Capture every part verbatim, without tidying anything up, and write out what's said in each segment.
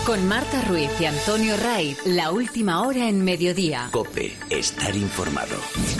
Con Marta Ruiz y Antonio Ray, la última hora en Mediodía. COPE, estar informado.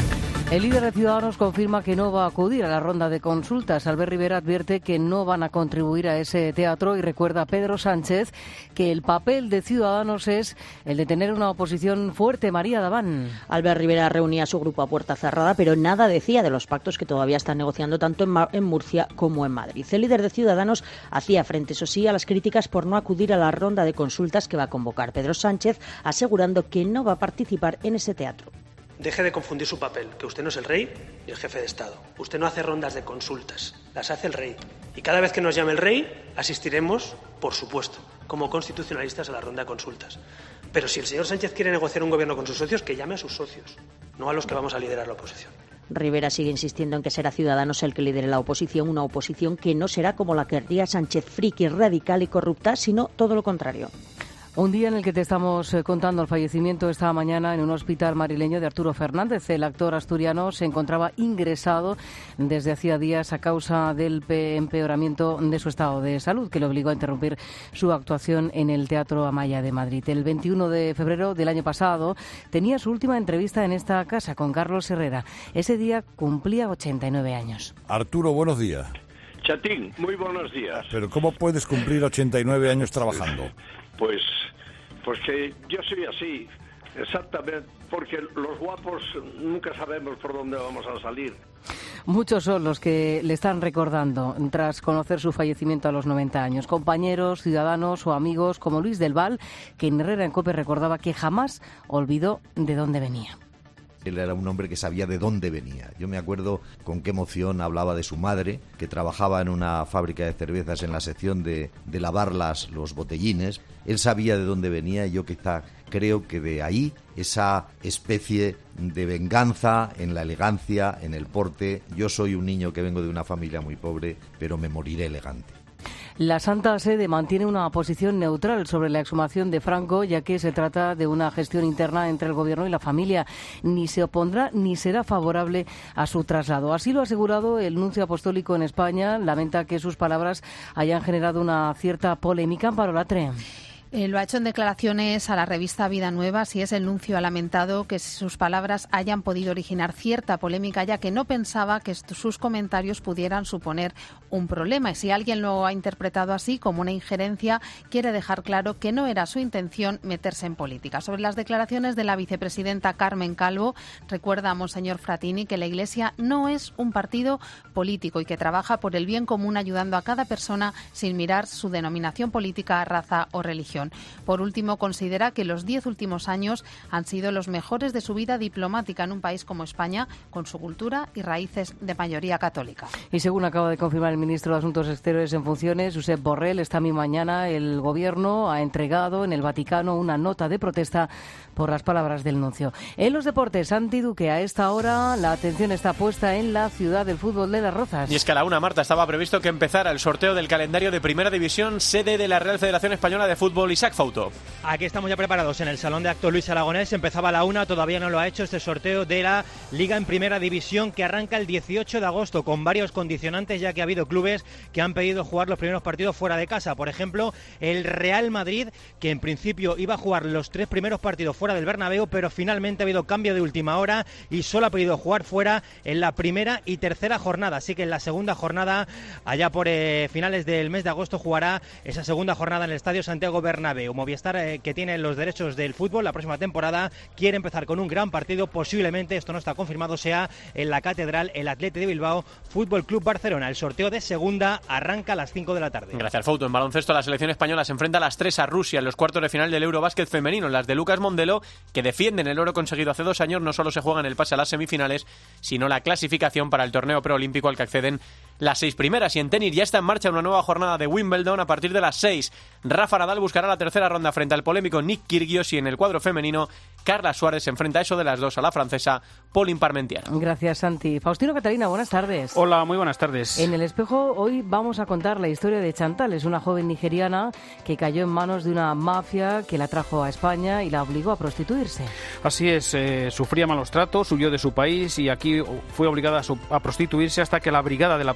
El líder de Ciudadanos confirma que no va a acudir a la ronda de consultas. Albert Rivera advierte que no van a contribuir a ese teatro y recuerda a Pedro Sánchez que el papel de Ciudadanos es el de tener una oposición fuerte. María Daván. Albert Rivera reunía a su grupo a puerta cerrada, pero nada decía de los pactos que todavía están negociando tanto en, Ma- en Murcia como en Madrid. El líder de Ciudadanos hacía frente, eso sí, a las críticas por no acudir a la ronda de consultas que va a convocar Pedro Sánchez, asegurando que no va a participar en ese teatro. Deje de confundir su papel, que usted no es el rey y el jefe de Estado. Usted no hace rondas de consultas, las hace el rey. Y cada vez que nos llame el rey, asistiremos, por supuesto, como constitucionalistas a la ronda de consultas. Pero si el señor Sánchez quiere negociar un gobierno con sus socios, que llame a sus socios, no a los que vamos a liderar la oposición. Rivera sigue insistiendo en que será Ciudadanos el que lidere la oposición, una oposición que no será como la que querría Sánchez, friki, radical y corrupta, sino todo lo contrario. Un día en el que te estamos contando el fallecimiento esta mañana en un hospital madrileño de Arturo Fernández. El actor asturiano se encontraba ingresado desde hacía días a causa del empeoramiento de su estado de salud, que le obligó a interrumpir su actuación en el Teatro Amaya de Madrid. El veintiuno de febrero del año pasado tenía su última entrevista en esta casa con Carlos Herrera. Ese día cumplía ochenta y nueve años. Arturo, buenos días. Chatín, muy buenos días. Pero ¿cómo puedes cumplir ochenta y nueve años trabajando? Pues, pues que yo soy así, exactamente, porque los guapos nunca sabemos por dónde vamos a salir. Muchos son los que le están recordando tras conocer su fallecimiento a los noventa años. Compañeros, ciudadanos o amigos como Luis del Val, que en Herrera en COPE recordaba que jamás olvidó de dónde venía. Él era un hombre que sabía de dónde venía. Yo me acuerdo con qué emoción hablaba de su madre, que trabajaba en una fábrica de cervezas en la sección de, de lavar las, los botellines. Él sabía de dónde venía y yo quizá creo que de ahí esa especie de venganza en la elegancia, en el porte. Yo soy un niño que vengo de una familia muy pobre, pero me moriré elegante. La Santa Sede mantiene una posición neutral sobre la exhumación de Franco, ya que se trata de una gestión interna entre el Gobierno y la familia. Ni se opondrá ni será favorable a su traslado. Así lo ha asegurado el nuncio apostólico en España. Lamenta que sus palabras hayan generado una cierta polémica. Amparo Latre. Eh, lo ha hecho en declaraciones a la revista Vida Nueva. Si es el nuncio, ha lamentado que sus palabras hayan podido originar cierta polémica, ya que no pensaba que est- sus comentarios pudieran suponer un problema. Y si alguien lo ha interpretado así, como una injerencia, quiere dejar claro que no era su intención meterse en política. Sobre las declaraciones de la vicepresidenta Carmen Calvo, recuerda a Monseñor Fratini que la Iglesia no es un partido político y que trabaja por el bien común, ayudando a cada persona sin mirar su denominación política, raza o religión. Por último, considera que los diez últimos años han sido los mejores de su vida diplomática en un país como España, con su cultura y raíces de mayoría católica. Y según acaba de confirmar el ministro de Asuntos Exteriores en funciones, Josep Borrell, esta misma mañana el Gobierno ha entregado en el Vaticano una nota de protesta por las palabras del nuncio. En los deportes, Santi Duque, a esta hora la atención está puesta en la ciudad del fútbol de Las Rozas. Y es que a la una, Marta, estaba previsto que empezara el sorteo del calendario de Primera División, sede de la Real Federación Española de Fútbol. Isaac Fauto. Aquí estamos ya preparados en el Salón de Actos Luis Aragonés. Empezaba a la una, todavía no lo ha hecho este sorteo de la Liga en Primera División, que arranca el dieciocho de agosto con varios condicionantes, ya que ha habido clubes que han pedido jugar los primeros partidos fuera de casa. Por ejemplo, el Real Madrid, que en principio iba a jugar los tres primeros partidos fuera del Bernabéu, pero finalmente ha habido cambio de última hora y solo ha pedido jugar fuera en la primera y tercera jornada. Así que en la segunda jornada, allá por eh, finales del mes de agosto, jugará esa segunda jornada en el Estadio Santiago Bernabéu. Movistar, eh, que tiene los derechos del fútbol la próxima temporada, quiere empezar con un gran partido. Posiblemente, esto no está confirmado, sea en la Catedral, el Athletic de Bilbao, Fútbol Club Barcelona. El sorteo de segunda arranca a las cinco de la tarde. Gracias, Fauto. En baloncesto, la selección española se enfrenta a las tres a Rusia en los cuartos de final del Eurobásquet femenino. Las de Lucas Mondelo, que defienden el oro conseguido hace dos años, no solo se juegan el pase a las semifinales, sino la clasificación para el torneo preolímpico al que acceden las seis primeras. Y en tenis ya está en marcha una nueva jornada de Wimbledon a partir de las seis. Rafa Nadal buscará la tercera ronda frente al polémico Nick Kyrgios, y en el cuadro femenino Carla Suárez se enfrenta a eso de las dos a la francesa Pauline Parmentier. Gracias, Santi. Faustino Catalina, buenas tardes. Hola, muy buenas tardes. En El Espejo hoy vamos a contar la historia de Chantal. Es una joven nigeriana que cayó en manos de una mafia que la trajo a España y la obligó a prostituirse. Así es, eh, sufría malos tratos, huyó de su país y aquí fue obligada a, su, a prostituirse hasta que la brigada de la policía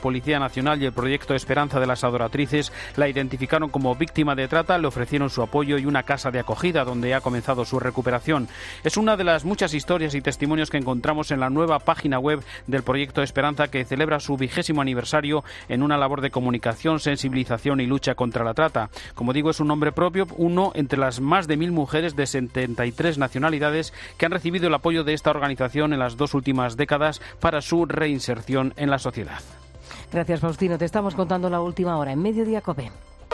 Policía Nacional y el proyecto Esperanza de las Adoratrices la identificaron como víctima de trata, le ofrecieron su apoyo y una casa de acogida donde ha comenzado su recuperación. Es una de las muchas historias y testimonios que encontramos en la nueva página web del proyecto Esperanza, que celebra su vigésimo aniversario en una labor de comunicación, sensibilización y lucha contra la trata. Como digo, es un nombre propio, uno entre las más de mil mujeres de setenta y tres nacionalidades que han recibido el apoyo de esta organización en las dos últimas décadas para su reinserción en la sociedad. Gracias, Faustino. Te estamos contando la última hora en Mediodía COPE.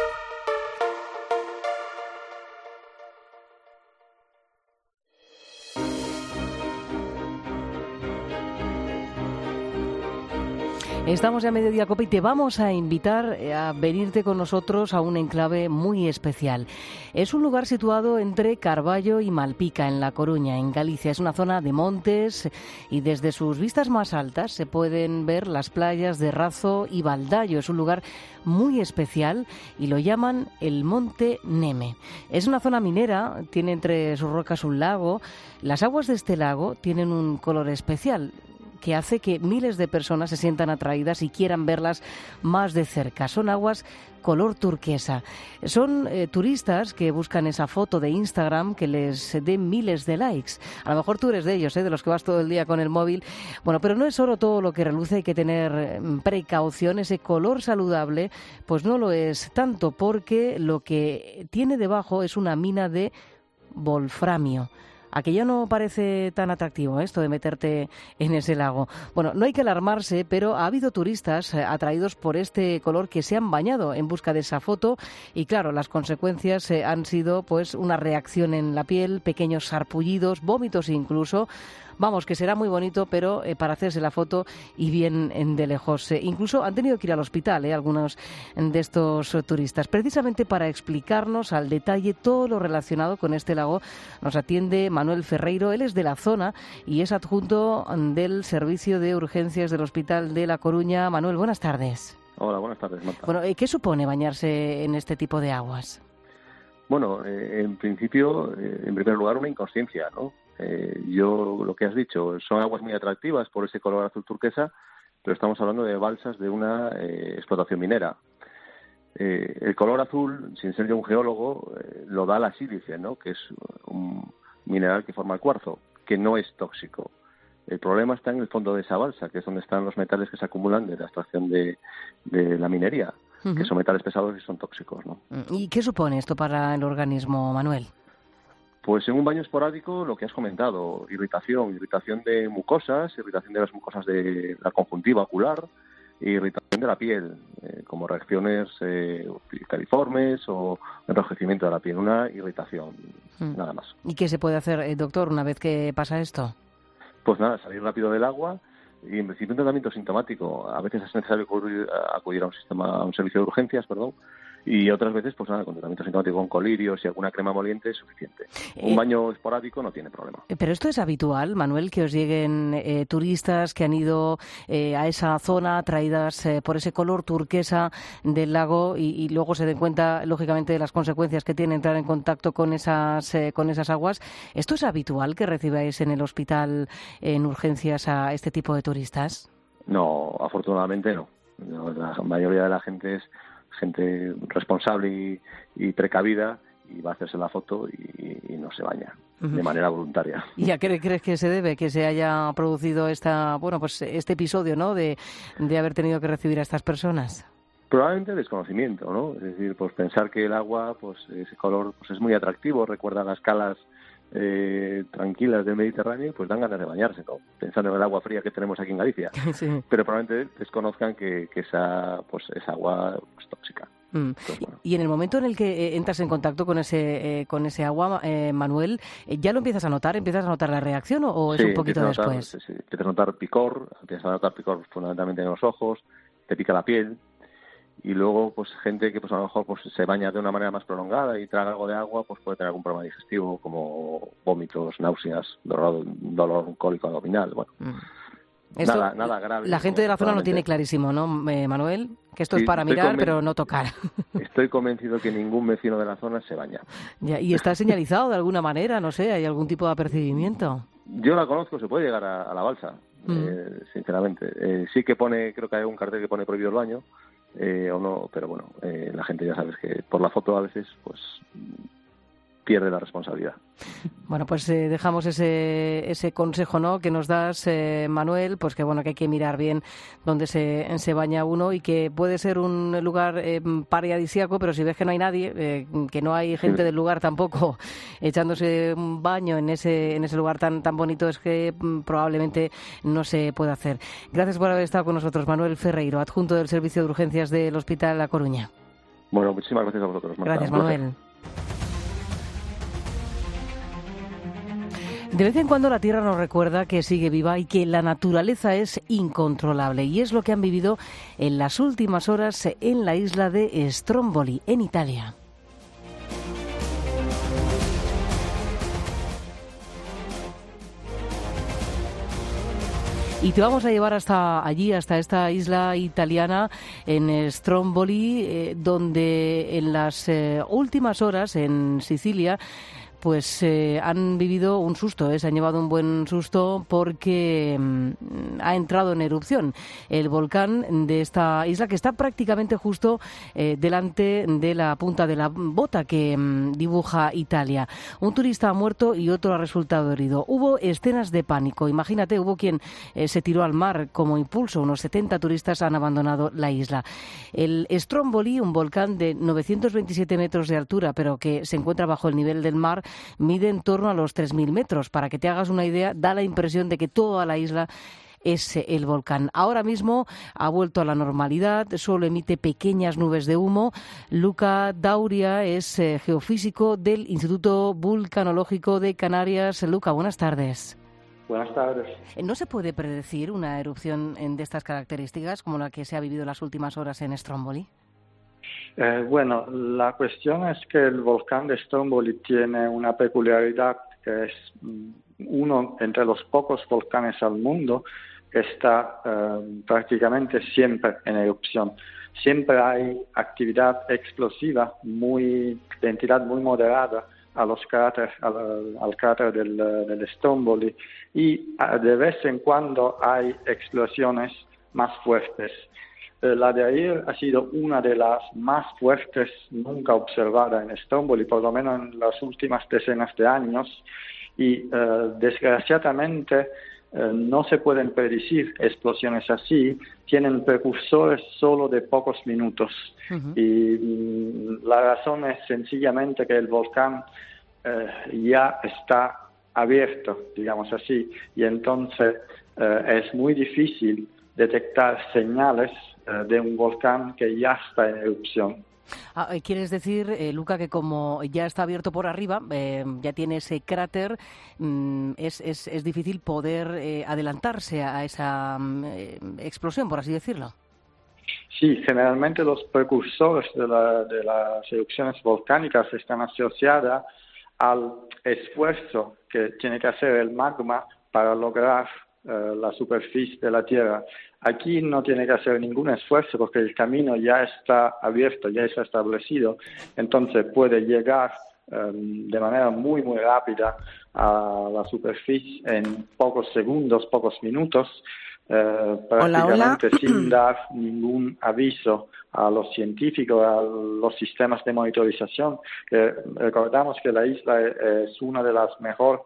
Estamos ya a Mediodía COPE y te vamos a invitar a venirte con nosotros a un enclave muy especial. Es un lugar situado entre Carballo y Malpica, en La Coruña, en Galicia. Es una zona de montes y desde sus vistas más altas se pueden ver las playas de Razo y Baldayo. Es un lugar muy especial y lo llaman el Monte Neme. Es una zona minera, tiene entre sus rocas un lago. Las aguas de este lago tienen un color especial que hace que miles de personas se sientan atraídas y quieran verlas más de cerca. Son aguas color turquesa. Son eh, turistas que buscan esa foto de Instagram que les dé miles de likes. A lo mejor tú eres de ellos, ¿eh? De los que vas todo el día con el móvil. Bueno, pero no es solo todo lo que reluce, hay que tener precaución. Ese color saludable, pues no lo es tanto, porque lo que tiene debajo es una mina de wolframio. Aquello no parece tan atractivo, ¿eh? Esto de meterte en ese lago. Bueno, no hay que alarmarse, pero ha habido turistas eh, atraídos por este color que se han bañado en busca de esa foto y claro, las consecuencias eh, han sido pues una reacción en la piel, pequeños sarpullidos, vómitos incluso. Vamos, que será muy bonito, pero eh, para hacerse la foto y bien en de lejos. Eh, incluso han tenido que ir al hospital, eh, algunos de estos eh, turistas. Precisamente para explicarnos al detalle todo lo relacionado con este lago, nos atiende Manuel Ferreiro. Él es de la zona y es adjunto del Servicio de Urgencias del Hospital de La Coruña. Manuel, buenas tardes. Hola, buenas tardes, Marta. Bueno, ¿qué supone bañarse en este tipo de aguas? Bueno, eh, en principio, eh, en primer lugar, una inconsciencia, ¿no? Eh, yo, lo que has dicho, son aguas muy atractivas por ese color azul turquesa, pero estamos hablando de balsas de una eh, explotación minera. Eh, el color azul, sin ser yo un geólogo, eh, lo da la sílice, ¿no? Que es un mineral que forma el cuarzo, que no es tóxico. El problema está en el fondo de esa balsa, que es donde están los metales que se acumulan de la extracción de, de la minería, uh-huh. que son metales pesados y son tóxicos, ¿no? ¿Y qué supone esto para el organismo, Manuel? Pues en un baño esporádico, lo que has comentado, irritación, irritación de mucosas, irritación de las mucosas de la conjuntiva ocular, e irritación de la piel, eh, como reacciones eh, califormes o enrojecimiento de la piel, una irritación, mm. nada más. ¿Y qué se puede hacer, eh, doctor, una vez que pasa esto? Pues nada, salir rápido del agua y en principio un tratamiento sintomático. A veces es necesario acudir, acudir a un sistema, a un servicio de urgencias, perdón, y otras veces, pues nada, con tratamiento sintomático con colirios y alguna crema moliente es suficiente. Un eh, baño esporádico no tiene problema. Pero esto es habitual, Manuel, que os lleguen eh, turistas que han ido eh, a esa zona atraídas eh, por ese color turquesa del lago y, y luego se den cuenta, lógicamente, de las consecuencias que tiene entrar en contacto con esas, eh, con esas aguas. ¿Esto es habitual que recibáis en el hospital en urgencias a este tipo de turistas? No, afortunadamente no. no la mayoría de la gente es gente responsable y, y precavida y va a hacerse la foto y, y no se baña uh-huh. de manera voluntaria. ¿Y a qué crees que se debe que se haya producido esta, bueno, pues este episodio, ¿no? de, de haber tenido que recibir a estas personas? Probablemente desconocimiento, ¿no? Es decir, pues pensar que el agua, pues ese color, pues es muy atractivo, recuerda las calas eh, tranquilas del Mediterráneo, pues dan ganas de bañarse, ¿no? Pensando en el agua fría que tenemos aquí en Galicia. Sí. Pero probablemente desconozcan que, que esa, pues es agua pues, tóxica. Mm. Pues, bueno. Y en el momento en el que eh, entras en contacto con ese eh, con ese agua, eh, Manuel, eh, ¿ya lo empiezas a notar? ¿Empiezas a notar la reacción o, o es sí, un poquito a notar, después? Sí, sí. Empiezas a notar picor, empiezas a notar picor fundamentalmente en los ojos, te pica la piel. Y luego, pues gente que pues a lo mejor pues se baña de una manera más prolongada y traga algo de agua, pues puede tener algún problema digestivo, como vómitos, náuseas, dolor, dolor cólico abdominal, bueno. Mm. Esto, nada, nada grave. La gente de la zona lo tiene clarísimo, ¿no, eh, Manuel? Que esto sí, es para mirar, conven- pero no tocar. Estoy convencido que ningún vecino de la zona se baña. Ya, ¿y está señalizado de alguna manera? No sé, ¿hay algún tipo de apercibimiento? Yo la conozco, se puede llegar a, a la balsa. mm. eh, sinceramente. Eh, sí que pone, creo que hay un cartel que pone prohibido el baño, eh, o no, pero bueno, eh, la gente ya sabes que por la foto a veces, pues pierde la responsabilidad. Bueno, pues eh, dejamos ese ese consejo, ¿no?, que nos das, eh, Manuel, pues que bueno, que hay que mirar bien dónde se, se baña uno y que puede ser un lugar eh, paradisíaco, pero si ves que no hay nadie, eh, que no hay gente del lugar tampoco echándose un baño en ese en ese lugar tan tan bonito, es que mm, probablemente no se puede hacer. Gracias por haber estado con nosotros, Manuel Ferreiro, adjunto del Servicio de Urgencias del Hospital La Coruña. Bueno, muchísimas gracias a vosotros. Marta. Gracias, Manuel. De vez en cuando la Tierra nos recuerda que sigue viva y que la naturaleza es incontrolable, y es lo que han vivido en las últimas horas en la isla de Stromboli, en Italia. Y te vamos a llevar hasta allí, hasta esta isla italiana, en Stromboli, eh, donde en las eh, últimas horas en Sicilia pues eh, han vivido un susto, ¿eh? Se han llevado un buen susto porque mm, ha entrado en erupción el volcán de esta isla, que está prácticamente justo eh, delante de la punta de la bota que mm, dibuja Italia. Un turista ha muerto y otro ha resultado herido. Hubo escenas de pánico. Imagínate, hubo quien eh, se tiró al mar como impulso. Unos setenta turistas han abandonado la isla. El Stromboli, un volcán de novecientos veintisiete metros de altura, pero que se encuentra bajo el nivel del mar, mide en torno a los tres mil metros. Para que te hagas una idea, da la impresión de que toda la isla es el volcán. Ahora mismo ha vuelto a la normalidad, solo emite pequeñas nubes de humo. Luca Dauria es eh, geofísico del Instituto Vulcanológico de Canarias. Luca, buenas tardes. Buenas tardes. ¿No se puede predecir una erupción de estas características como la que se ha vivido en las últimas horas en Stromboli? Eh, bueno, la cuestión es que el volcán de Stromboli tiene una peculiaridad, que es uno entre los pocos volcanes al mundo que está eh, prácticamente siempre en erupción. Siempre hay actividad explosiva muy, de entidad muy moderada a los cráteres, al, al cráter del, del Stromboli, y de vez en cuando hay explosiones más fuertes. La de ayer ha sido una de las más fuertes nunca observada en Stromboli, por lo menos en las últimas decenas de años, y eh, desgraciadamente eh, no se pueden predecir explosiones así, tienen precursores solo de pocos minutos. Uh-huh. Y mm, la razón es sencillamente que el volcán eh, ya está abierto, digamos así, y entonces eh, es muy difícil detectar señales de un volcán que ya está en erupción. Ah, ¿quieres decir, eh, Luca, que como ya está abierto por arriba, eh, ya tiene ese cráter, mmm, es, es, es difícil poder eh, adelantarse a esa eh, explosión, por así decirlo? Sí, generalmente los precursores de, la, de las erupciones volcánicas están asociadas al esfuerzo que tiene que hacer el magma para lograr uh, la superficie de la Tierra. Aquí no tiene que hacer ningún esfuerzo porque el camino ya está abierto, ya está establecido, entonces puede llegar um, de manera muy, muy rápida a la superficie en pocos segundos, pocos minutos, uh, prácticamente hola, hola. sin dar ningún aviso a los científicos, a los sistemas de monitorización. Que recordamos que la isla es una de las mejor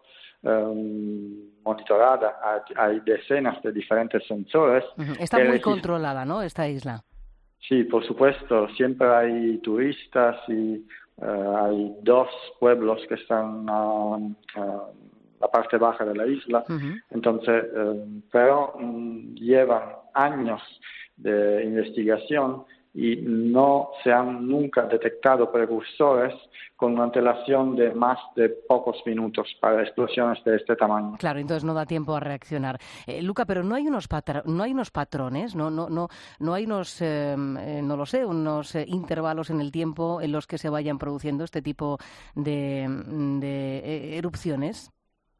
Um, monitorada, hay decenas de diferentes sensores. Uh-huh. Está muy resist- controlada, ¿no?, esta isla. Sí, por supuesto, siempre hay turistas y uh, hay dos pueblos que están a uh, uh, la parte baja de la isla, uh-huh. entonces, uh, pero um, llevan años de investigación y no se han nunca detectado precursores con una antelación de más de pocos minutos para explosiones de este tamaño. Claro, entonces no da tiempo a reaccionar. Eh, Luca, pero no hay unos patro- no hay unos patrones, no no no no hay unos eh, no lo sé, unos eh, intervalos en el tiempo en los que se vayan produciendo este tipo de, de eh, erupciones.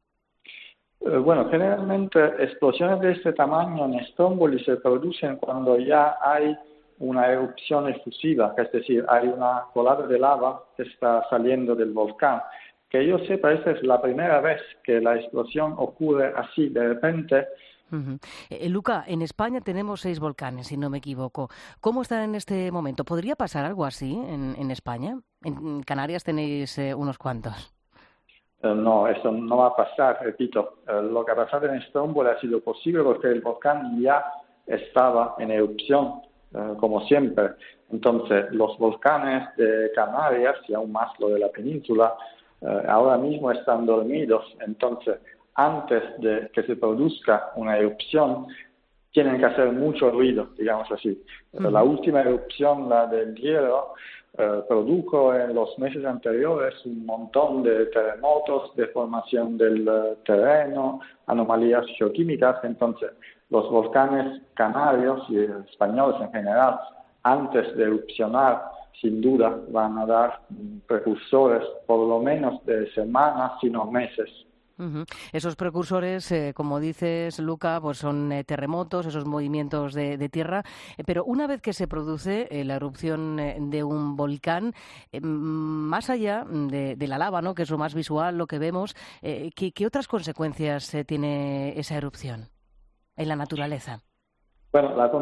Eh, bueno, generalmente explosiones de este tamaño en Stromboli se producen cuando ya hay una erupción efusiva, es decir, hay una colada de lava que está saliendo del volcán. Que yo sepa, esta es la primera vez que la explosión ocurre así de repente Uh-huh. Eh, Luca, en España tenemos seis volcanes, si no me equivoco. ¿Cómo están en este momento? ¿Podría pasar algo así en, en España? En Canarias tenéis eh, unos cuantos. Uh, no, eso no va a pasar, repito. Uh, lo que ha pasado en Stromboli ha sido posible porque el volcán ya estaba en erupción, uh, como siempre. Entonces, los volcanes de Canarias, y aún más lo de la península, uh, ahora mismo están dormidos. Entonces, antes de que se produzca una erupción, tienen que hacer mucho ruido, digamos así. Uh-huh. La última erupción, la del hielo, eh, produjo en los meses anteriores un montón de terremotos, deformación del uh, terreno, anomalías geoquímicas. Entonces, los volcanes canarios y españoles en general, antes de erupcionar, sin duda van a dar precursores por lo menos de semanas, sino meses. Uh-huh. Esos precursores, eh, como dices, Luca, pues son eh, terremotos, esos movimientos de, de tierra. Eh, pero una vez que se produce eh, la erupción eh, de un volcán, eh, más allá de, de la lava, ¿no?, que es lo más visual, lo que vemos, eh, ¿qué, qué otras consecuencias eh, tiene esa erupción en la naturaleza? Bueno, la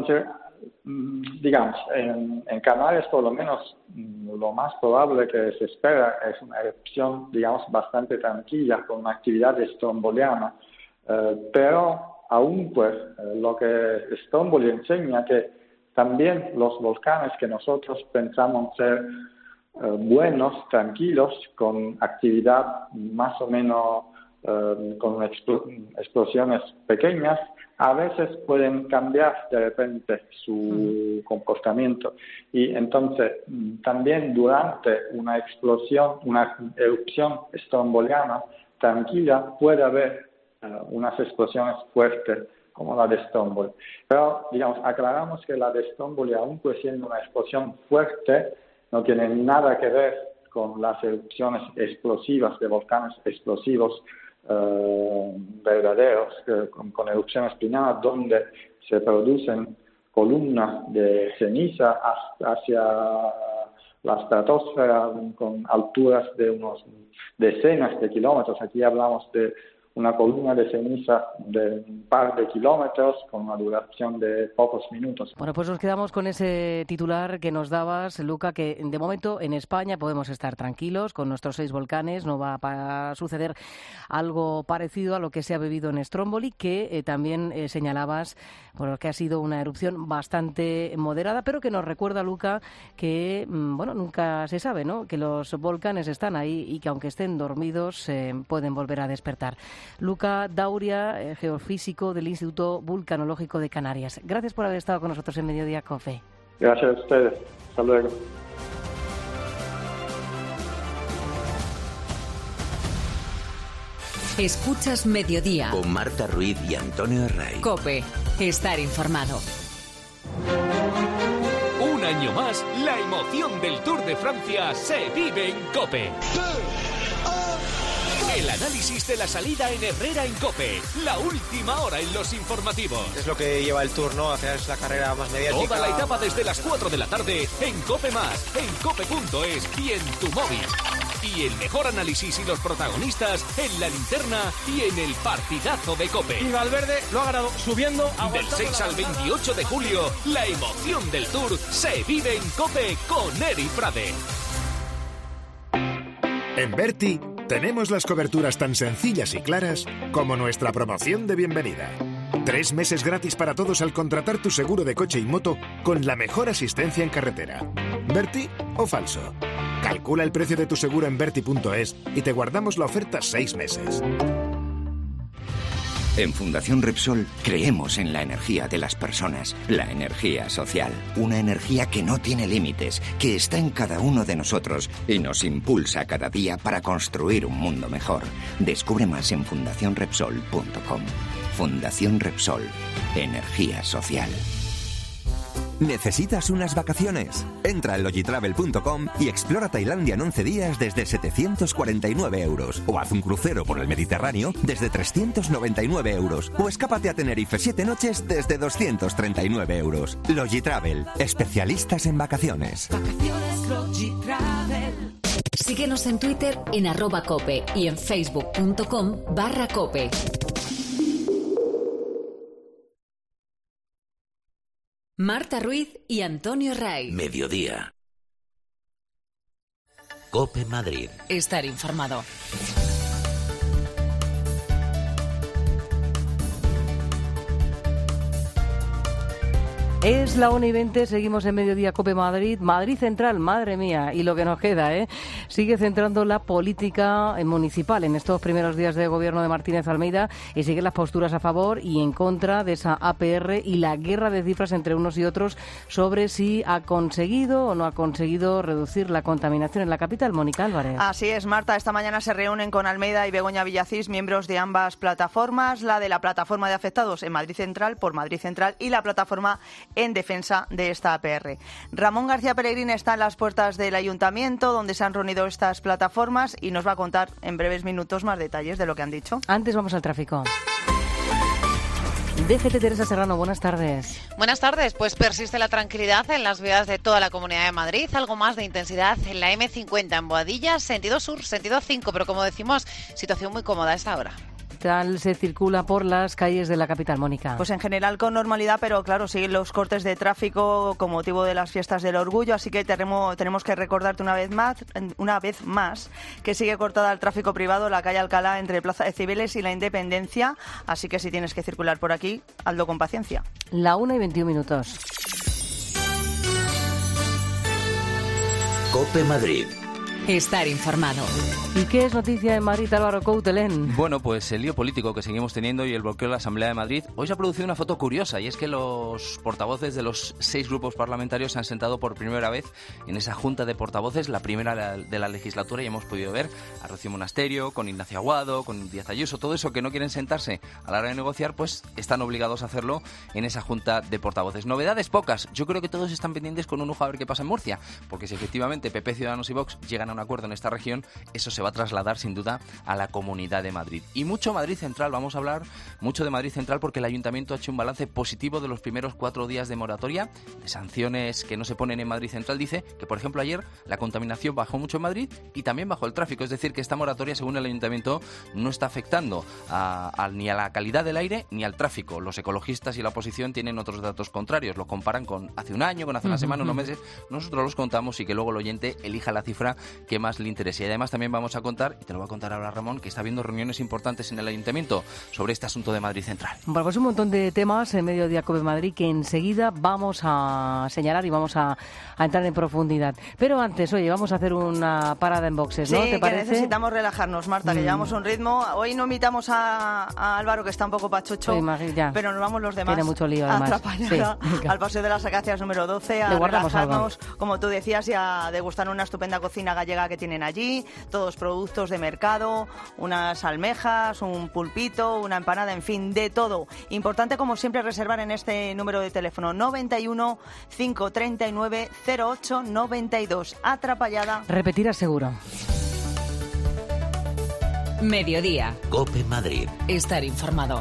digamos, en, en Canarias por lo menos lo más probable que se espera es una erupción, digamos, bastante tranquila, con una actividad stromboliana, eh, pero aún pues eh, lo que Stromboli enseña que también los volcanes que nosotros pensamos ser eh, buenos, tranquilos, con actividad más o menos eh, con expl- explosiones pequeñas, a veces pueden cambiar de repente su comportamiento. Y entonces, también durante una explosión, una erupción stromboliana tranquila, puede haber uh, unas explosiones fuertes como la de Stromboli. Pero, digamos, aclaramos que la de Stromboli, aun pues siendo una explosión fuerte, no tiene nada que ver con las erupciones explosivas de volcanes explosivos Uh, verdaderos, uh, con, con erupciones primeras, donde se producen columnas de ceniza hasta, hacia la estratosfera con alturas de unos decenas de kilómetros. Aquí hablamos de una columna de ceniza de un par de kilómetros con una duración de pocos minutos. Bueno, pues nos quedamos con ese titular que nos dabas, Luca, que de momento en España podemos estar tranquilos con nuestros seis volcanes. No va a suceder algo parecido a lo que se ha vivido en Stromboli, que eh, también eh, señalabas, por lo que ha sido una erupción bastante moderada, pero que nos recuerda, Luca, que mmm, bueno, nunca se sabe, ¿no?, que los volcanes están ahí y que aunque estén dormidos eh, pueden volver a despertar. Luca Dauria, eh, geofísico del Instituto Vulcanológico de Canarias. Gracias por haber estado con nosotros en Mediodía Cope. Gracias a ustedes. Hasta luego. Escuchas Mediodía con Marta Ruiz y Antonio Herray. Cope, estar informado. Un año más, la emoción del Tour de Francia se vive en Cope. El análisis de la salida en Herrera en COPE. La última hora en los informativos. Es lo que lleva el Tour, ¿no? Hacia la carrera más mediática. Toda la etapa desde las cuatro de la tarde en COPE más, en cope punto es y en tu móvil. Y el mejor análisis y los protagonistas en la linterna y en el partidazo de COPE. Y Valverde lo ha ganado subiendo. Del seis al veintiocho de julio, la emoción del Tour se vive en COPE con Eri Frade. En Berti tenemos las coberturas tan sencillas y claras como nuestra promoción de bienvenida. Tres meses gratis para todos al contratar tu seguro de coche y moto con la mejor asistencia en carretera. ¿Berti o falso? Calcula el precio de tu seguro en berti punto es y te guardamos la oferta seis meses. En Fundación Repsol creemos en la energía de las personas, la energía social, una energía que no tiene límites, que está en cada uno de nosotros y nos impulsa cada día para construir un mundo mejor. Descubre más en fundación repsol punto com. Fundación Repsol, energía social. ¿Necesitas unas vacaciones? Entra en logitravel punto com y explora Tailandia en once días desde setecientos cuarenta y nueve euros. O haz un crucero por el Mediterráneo desde trescientos noventa y nueve euros. O escápate a Tenerife siete noches desde doscientos treinta y nueve euros. Logitravel, especialistas en vacaciones. Vacaciones Logitravel. Síguenos en Twitter en arroba cope y en facebook punto com barra cope. Marta Ruiz y Antonio Ray. Mediodía. COPE Madrid. Estar informado. Es la una y veinte, seguimos en Mediodía COPE Madrid. Madrid Central, madre mía, y lo que nos queda, ¿eh? Sigue centrando la política municipal en estos primeros días de gobierno de Martínez Almeida y siguen las posturas a favor y en contra de esa A P R y la guerra de cifras entre unos y otros sobre si ha conseguido o no ha conseguido reducir la contaminación en la capital. Mónica Álvarez. Así es, Marta. Esta mañana se reúnen con Almeida y Begoña Villacís, miembros de ambas plataformas, la de la plataforma de afectados en Madrid Central por Madrid Central y la plataforma en defensa de esta A P R. Ramón García Peregrín está en las puertas del Ayuntamiento, donde se han reunido estas plataformas, y nos va a contar en breves minutos más detalles de lo que han dicho. Antes vamos al tráfico. D G T, Teresa Serrano, buenas tardes. Buenas tardes. Pues persiste la tranquilidad en las vías de toda la Comunidad de Madrid, algo más de intensidad en la eme cincuenta en Boadilla, sentido sur, sentido cinco, pero como decimos, situación muy cómoda a esta hora. Tal se circula por las calles de la capital, Mónica? Pues en general con normalidad, pero claro, siguen los cortes de tráfico con motivo de las fiestas del Orgullo, así que tenemos, tenemos que recordarte una vez más, una vez más, que sigue cortada el tráfico privado la calle Alcalá entre Plaza de Cibeles y la Independencia, así que si tienes que circular por aquí, hazlo con paciencia. La una y veintiún minutos. COPE Madrid. Estar informado. ¿Y qué es noticia en Madrid, Álvaro Coutelén? Bueno, pues el lío político que seguimos teniendo y el bloqueo de la Asamblea de Madrid. Hoy se ha producido una foto curiosa, y es que los portavoces de los seis grupos parlamentarios se han sentado por primera vez en esa junta de portavoces, la primera de la legislatura, y hemos podido ver a Rocío Monasterio, con Ignacio Aguado, con Díaz Ayuso, todo eso que no quieren sentarse a la hora de negociar, pues están obligados a hacerlo en esa junta de portavoces. Novedades pocas. Yo creo que todos están pendientes con un ojo a ver qué pasa en Murcia, porque si efectivamente P P, Ciudadanos y Vox llegan a un acuerdo en esta región, eso se va a trasladar sin duda a la Comunidad de Madrid. Y mucho Madrid Central, vamos a hablar mucho de Madrid Central porque el Ayuntamiento ha hecho un balance positivo de los primeros cuatro días de moratoria, de sanciones que no se ponen en Madrid Central. Dice que, por ejemplo, ayer la contaminación bajó mucho en Madrid y también bajó el tráfico, es decir, que esta moratoria, según el Ayuntamiento, no está afectando a, a, ni a la calidad del aire ni al tráfico. Los ecologistas y la oposición tienen otros datos contrarios, lo comparan con hace un año, con hace una uh-huh. semana, unos meses. Nosotros los contamos y que luego el oyente elija la cifra que más le interese. Y además también vamos a contar, y te lo va a contar ahora Ramón, que está habiendo reuniones importantes en el Ayuntamiento sobre este asunto de Madrid Central. Bueno, pues un montón de temas en Mediodía COPE Madrid que enseguida vamos a señalar y vamos a, a entrar en profundidad. Pero antes, oye, vamos a hacer una parada en boxes, ¿no? Sí, ¿Te parece? Que necesitamos relajarnos, Marta, que mm. llevamos un ritmo. Hoy no invitamos a, a Álvaro, que está un poco pachocho, sí, pero nos vamos los demás. Tiene mucho lío, además. A Trapallada, sí, al Paseo de las Acacias número doce, a relajarnos, algo. Como tú decías, y a degustar una estupenda cocina gallega que tienen allí, todos productos de mercado, unas almejas, un pulpito, una empanada, en fin, de todo. Importante, como siempre, reservar en este número de teléfono noventa y uno, cinco treinta y nueve, cero ocho noventa y dos. A Trapallada. Repetir aseguro. Mediodía. COPE Madrid. Estar informado.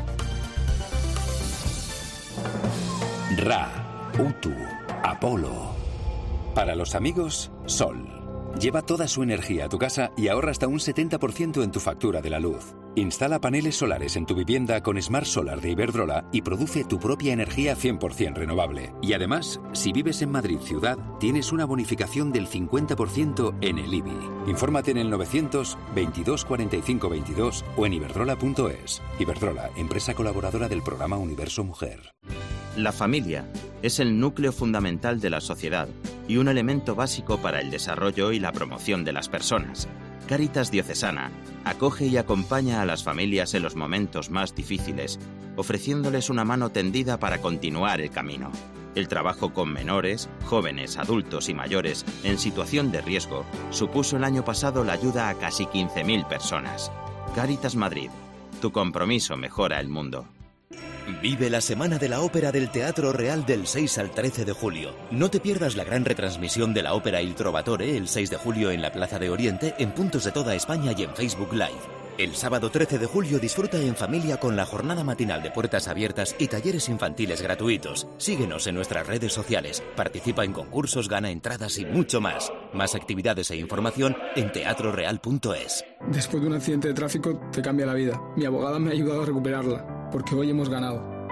Ra, Utu, Apolo. Para los amigos, Sol. Lleva toda su energía a tu casa y ahorra hasta un setenta por ciento en tu factura de la luz. Instala paneles solares en tu vivienda con Smart Solar de Iberdrola y produce tu propia energía cien por ciento renovable. Y además, si vives en Madrid Ciudad, tienes una bonificación del cincuenta por ciento en el I B I. Infórmate en el novecientos veintidós cuarenta y cinco veintidós o en iberdrola punto es. Iberdrola, empresa colaboradora del programa Universo Mujer. La familia es el núcleo fundamental de la sociedad y un elemento básico para el desarrollo y la promoción de las personas. Cáritas Diocesana acoge y acompaña a las familias en los momentos más difíciles, ofreciéndoles una mano tendida para continuar el camino. El trabajo con menores, jóvenes, adultos y mayores en situación de riesgo supuso el año pasado la ayuda a casi quince mil personas. Cáritas Madrid, tu compromiso mejora el mundo. Vive la Semana de la Ópera del Teatro Real del seis al trece de julio. No te pierdas la gran retransmisión de la ópera Il Trovatore el seis de julio en la Plaza de Oriente, en puntos de toda España y en Facebook Live. El sábado trece de julio disfruta en familia con la jornada matinal de puertas abiertas y talleres infantiles gratuitos. Síguenos en nuestras redes sociales, participa en concursos, gana entradas y mucho más. Más actividades e información en teatro real punto es. Después de un accidente de tráfico te cambia la vida. Mi abogada me ha ayudado a recuperarla, porque hoy hemos ganado.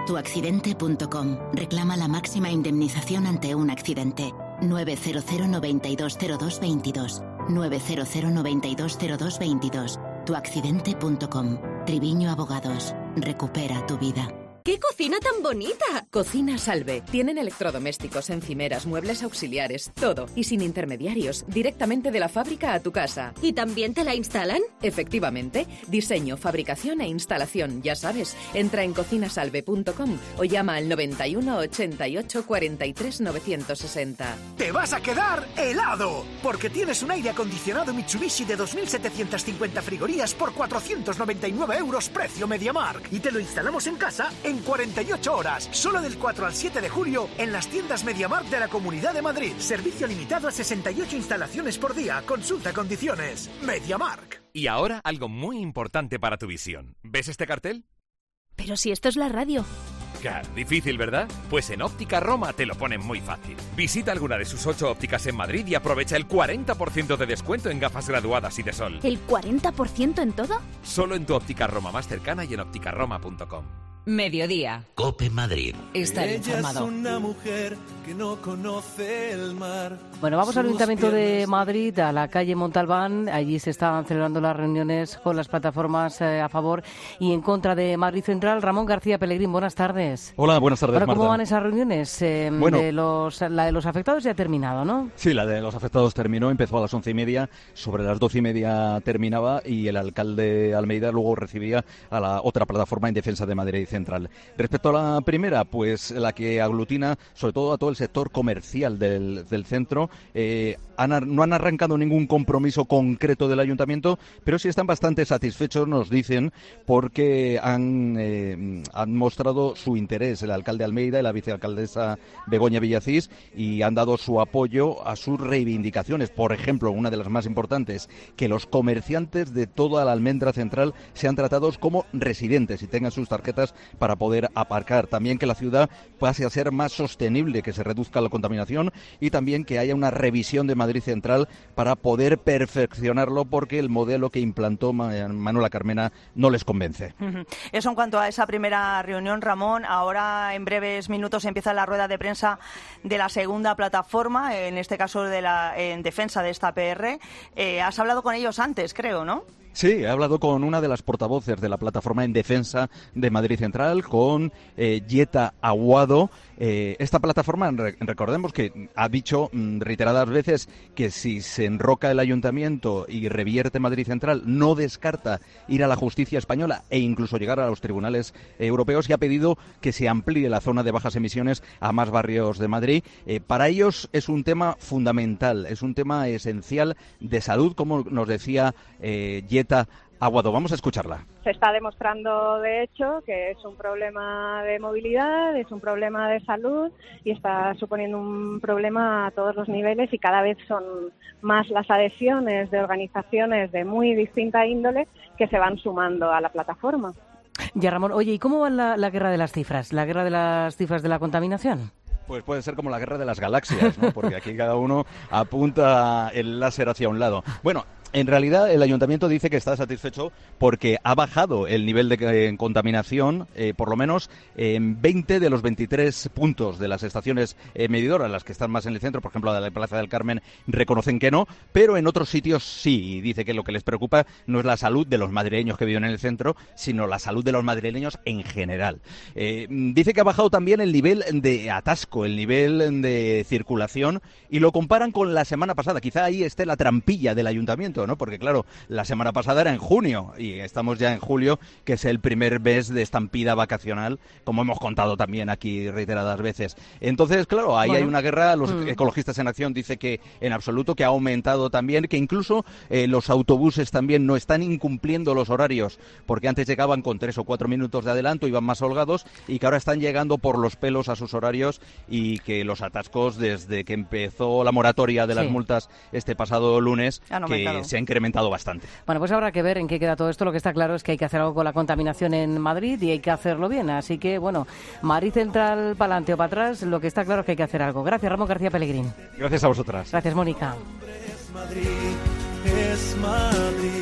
tu accidente punto com. Reclama la máxima indemnización ante un accidente. nueve cero cero noventa y dos cero dos veintidós. nueve cero cero noventa y dos cero dos veintidós. tu accidente punto com. Triviño Abogados. Recupera tu vida. ¡Qué cocina tan bonita! Cocina Salve. Tienen electrodomésticos, encimeras, muebles auxiliares, todo. Y sin intermediarios, directamente de la fábrica a tu casa. ¿Y también te la instalan? Efectivamente. Diseño, fabricación e instalación. Ya sabes, entra en cocinasalve punto com o llama al noventa y uno ochenta y ocho cuarenta y tres novecientos sesenta. ¡Te vas a quedar helado! Porque tienes un aire acondicionado Mitsubishi de dos mil setecientos cincuenta frigorías por cuatrocientos noventa y nueve euros precio MediaMarkt. Y te lo instalamos en casa en cuarenta y ocho horas, solo del cuatro al siete de julio en las tiendas MediaMarkt de la Comunidad de Madrid. Servicio limitado a sesenta y ocho instalaciones por día. Consulta condiciones. MediaMarkt. Y ahora algo muy importante para tu visión. ¿Ves este cartel? Pero si esto es la radio. Claro, difícil, ¿verdad? Pues en Óptica Roma te lo ponen muy fácil. Visita alguna de sus ocho ópticas en Madrid y aprovecha el cuarenta por ciento de descuento en gafas graduadas y de sol. ¿El cuarenta por ciento en todo? Solo en tu Óptica Roma más cercana y en óptica roma punto com. Mediodía. Cope Madrid. Está informado. Ella es una mujer que no conoce el mar. Bueno, vamos al Ayuntamiento de Madrid, a la calle Montalbán. Allí se están celebrando las reuniones con las plataformas eh, a favor y en contra de Madrid Central. Ramón García Pellegrín, buenas tardes. Hola, buenas tardes, Bueno, ¿cómo Marta? van esas reuniones? Eh, Bueno. de los, la de los afectados ya ha terminado, ¿no? Sí, la de los afectados terminó, empezó a las once y media, sobre las doce y media terminaba y el alcalde Almeida luego recibía a la otra plataforma en defensa de Madrid Central. Respecto a la primera, pues la que aglutina sobre todo a todo el sector comercial del, del centro, eh, han, no han arrancado ningún compromiso concreto del ayuntamiento, pero sí están bastante satisfechos, nos dicen, porque han, eh, han mostrado su interés el alcalde Almeida y la vicealcaldesa Begoña Villacís y han dado su apoyo a sus reivindicaciones. Por ejemplo, una de las más importantes, que los comerciantes de toda la almendra central sean tratados como residentes y tengan sus tarjetas para poder aparcar. También que la ciudad pase a ser más sostenible, que se reduzca la contaminación y también que haya una revisión de Madrid Central para poder perfeccionarlo, porque el modelo que implantó Manuela Carmena no les convence. Eso en cuanto a esa primera reunión, Ramón. Ahora en breves minutos empieza la rueda de prensa de la segunda plataforma, en este caso de la en defensa de esta P R. Eh, has hablado con ellos antes, creo, ¿no? Sí, he hablado con una de las portavoces de la plataforma en defensa de Madrid Central, con eh, Yeta Aguado. Eh, esta plataforma, re- recordemos que ha dicho mm, reiteradas veces que si se enroca el ayuntamiento y revierte Madrid Central, no descarta ir a la justicia española e incluso llegar a los tribunales eh, europeos, y ha pedido que se amplíe la zona de bajas emisiones a más barrios de Madrid. Eh, para ellos es un tema fundamental, es un tema esencial de salud, como nos decía eh, Yeta Aguado. Vamos a escucharla. Se está demostrando, de hecho, que es un problema de movilidad, es un problema de salud y está suponiendo un problema a todos los niveles, y cada vez son más las adhesiones de organizaciones de muy distinta índole que se van sumando a la plataforma. Ya, Ramón, oye, ¿y cómo va la, la guerra de las cifras? ¿La guerra de las cifras de la contaminación? Pues puede ser como la guerra de las galaxias, ¿no? Porque aquí cada uno apunta el láser hacia un lado. Bueno, en realidad el ayuntamiento dice que está satisfecho porque ha bajado el nivel de eh, contaminación, eh, por lo menos en veinte de los veintitrés puntos de las estaciones eh, medidoras, las que están más en el centro, por ejemplo, de la Plaza del Carmen, reconocen que no, pero en otros sitios sí. Y dice que lo que les preocupa no es la salud de los madrileños que viven en el centro, sino la salud de los madrileños en general. Eh, dice que ha bajado también el nivel de atasco, el nivel de circulación, y lo comparan con la semana pasada. Quizá ahí esté la trampilla del ayuntamiento, ¿no? Porque claro, la semana pasada era en junio y estamos ya en julio, que es el primer mes de estampida vacacional, como hemos contado también aquí reiteradas veces. Entonces, claro, ahí bueno. hay una guerra. Los mm. ecologistas en acción dice que en absoluto, que ha aumentado también, que incluso eh, los autobuses también no están incumpliendo los horarios, porque antes llegaban con tres o cuatro minutos de adelanto, iban más holgados, y que ahora están llegando por los pelos a sus horarios, y que los atascos, desde que empezó la moratoria de las sí. multas este pasado lunes, que se ha incrementado bastante. Bueno, pues habrá que ver en qué queda todo esto. Lo que está claro es que hay que hacer algo con la contaminación en Madrid y hay que hacerlo bien. Así que, bueno, Madrid Central para adelante o para atrás, lo que está claro es que hay que hacer algo. Gracias, Ramón García Pellegrín. Gracias a vosotras. Gracias, Mónica. Es Madrid, es Madrid.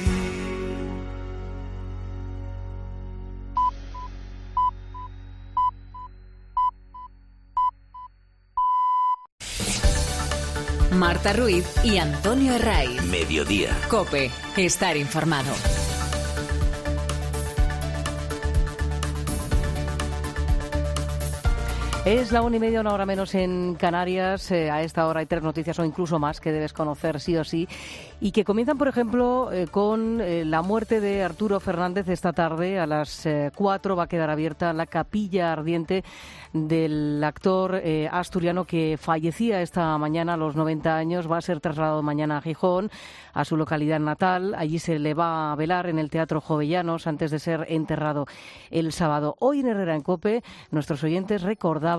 Marta Ruiz y Antonio Herraiz. Mediodía. COPE. Estar informado. Es la una y media, una hora menos en Canarias. Eh, a esta hora hay tres noticias o incluso más que debes conocer sí o sí. Y que comienzan, por ejemplo, eh, con eh, la muerte de Arturo Fernández esta tarde. A las eh, cuatro va a quedar abierta la capilla ardiente del actor eh, asturiano que fallecía esta mañana a los noventa años. Va a ser trasladado mañana a Gijón, a su localidad natal. Allí se le va a velar en el Teatro Jovellanos antes de ser enterrado el sábado. Hoy en Herrera en COPE, nuestros oyentes recordaban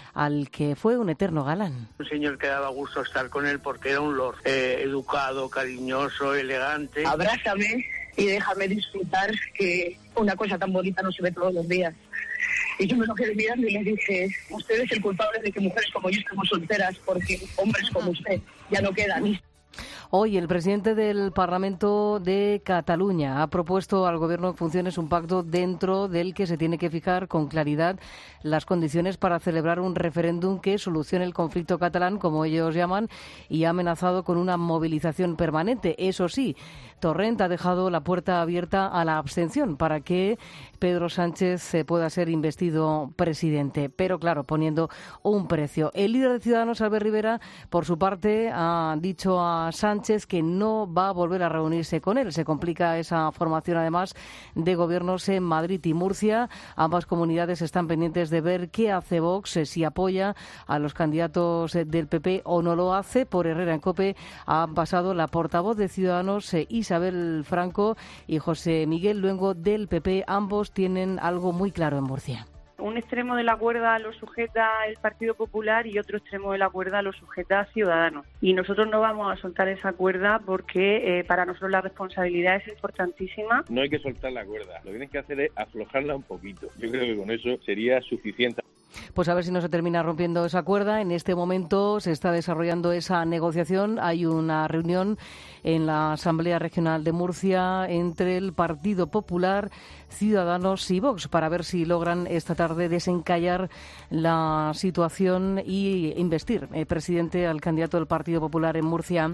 al que fue un eterno galán. Un señor que daba gusto estar con él porque era un lord, eh, educado, cariñoso, elegante. Abrázame y déjame disfrutar, que una cosa tan bonita no se ve todos los días. Y yo me lo quedé mirando y le dije, usted es el culpable de que mujeres como yo estemos solteras, porque hombres como usted ya no quedan. Hoy el presidente del Parlamento de Cataluña ha propuesto al Gobierno en funciones un pacto dentro del que se tiene que fijar con claridad las condiciones para celebrar un referéndum que solucione el conflicto catalán, como ellos llaman, y ha amenazado con una movilización permanente. Eso sí, Torrent ha dejado la puerta abierta a la abstención para que Pedro Sánchez pueda ser investido presidente, pero claro, poniendo un precio. El líder de Ciudadanos, Albert Rivera, por su parte, ha dicho a Sánchez que no va a volver a reunirse con él. Se complica esa formación, además, de gobiernos en Madrid y Murcia. Ambas comunidades están pendientes de ver qué hace Vox, si apoya a los candidatos del P P o no lo hace. Por Herrera en COPE han pasado la portavoz de Ciudadanos, Isabel Franco, y José Miguel Luengo del P P. Ambos tienen algo muy claro en Murcia. Un extremo de la cuerda lo sujeta el Partido Popular y otro extremo de la cuerda lo sujeta Ciudadanos. Y nosotros no vamos a soltar esa cuerda porque eh, para nosotros la responsabilidad es importantísima. No hay que soltar la cuerda, lo que tienes que hacer es aflojarla un poquito. Yo creo que con eso sería suficiente. Pues a ver si no se termina rompiendo esa cuerda. En este momento se está desarrollando esa negociación. Hay una reunión en la Asamblea Regional de Murcia entre el Partido Popular, Ciudadanos y Vox para ver si logran esta tarde desencallar la situación y investir el presidente al candidato del Partido Popular en Murcia,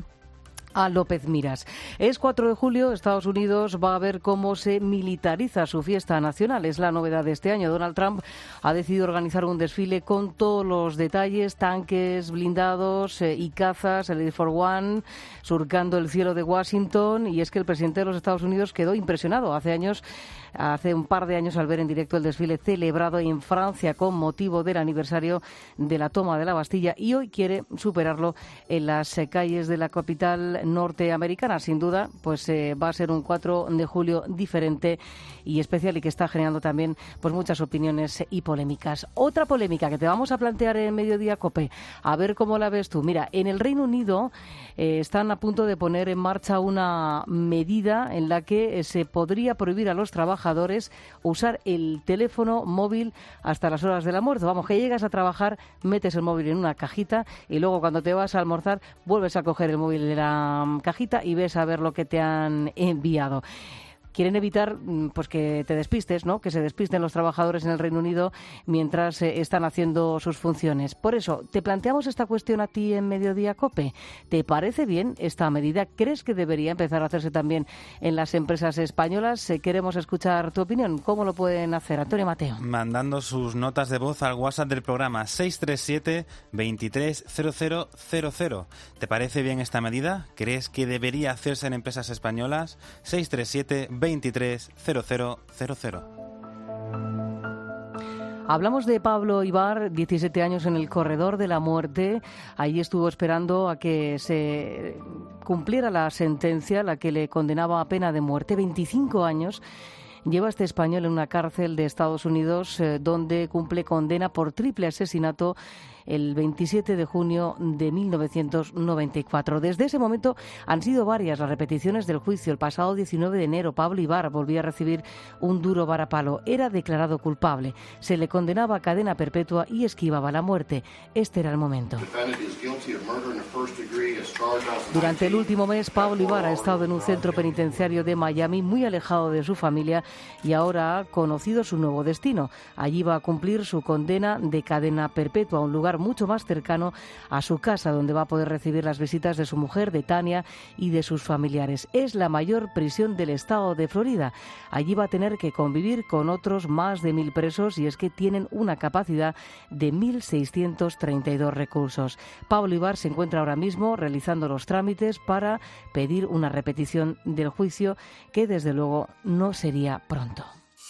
a López Miras. Es cuatro de julio, Estados Unidos va a ver cómo se militariza su fiesta nacional. Es la novedad de este año. Donald Trump ha decidido organizar un desfile con todos los detalles, tanques blindados eh, y cazas, el Air Force One, surcando el cielo de Washington. Y es que el presidente de los Estados Unidos quedó impresionado hace años, hace un par de años, al ver en directo el desfile celebrado en Francia con motivo del aniversario de la toma de la Bastilla, y hoy quiere superarlo en las eh, calles de la capital norteamericana. Sin duda, pues eh, va a ser un cuatro de julio diferente y especial, y que está generando también pues muchas opiniones y polémicas. Otra polémica que te vamos a plantear en Mediodía COPE, a ver cómo la ves tú. Mira, en el Reino Unido eh, están a punto de poner en marcha una medida en la que eh, se podría prohibir a los trabajadores usar el teléfono móvil hasta las horas del almuerzo. Vamos, que llegas a trabajar, metes el móvil en una cajita y luego cuando te vas a almorzar vuelves a coger el móvil de la cajita y ves a ver lo que te han enviado. Quieren evitar pues que te despistes, ¿no? Que se despisten los trabajadores en el Reino Unido mientras eh, están haciendo sus funciones. Por eso, te planteamos esta cuestión a ti en Mediodía COPE. ¿Te parece bien esta medida? ¿Crees que debería empezar a hacerse también en las empresas españolas? Eh, queremos escuchar tu opinión. ¿Cómo lo pueden hacer? Antonio Mateo. Mandando sus notas de voz al WhatsApp del programa seis tres siete, veintitrés, cero cero cero cero. ¿Te parece bien esta medida? ¿Crees que debería hacerse en empresas españolas? seis tres siete, veintitrés, cero cero cero cero. Hablamos de Pablo Ibar, diecisiete años en el corredor de la muerte. Allí estuvo esperando a que se cumpliera la sentencia, la que le condenaba a pena de muerte. veinticinco años lleva este español en una cárcel de Estados Unidos eh, donde cumple condena por triple asesinato el veintisiete de junio de mil novecientos noventa y cuatro. Desde ese momento han sido varias las repeticiones del juicio. El pasado diecinueve de enero, Pablo Ibar volvía a recibir un duro varapalo. Era declarado culpable. Se le condenaba a cadena perpetua y esquivaba la muerte. Este era el momento. Durante el último mes, Pablo Ibar ha estado en un centro penitenciario de Miami, muy alejado de su familia, y ahora ha conocido su nuevo destino. Allí va a cumplir su condena de cadena perpetua, un lugar lugar mucho más cercano a su casa, donde va a poder recibir las visitas de su mujer, de Tania, y de sus familiares. Es la mayor prisión del estado de Florida. Allí va a tener que convivir con otros más de mil presos, y es que tienen una capacidad de mil seiscientos treinta y dos reclusos. Pablo Ibar se encuentra ahora mismo realizando los trámites para pedir una repetición del juicio, que desde luego no sería pronto.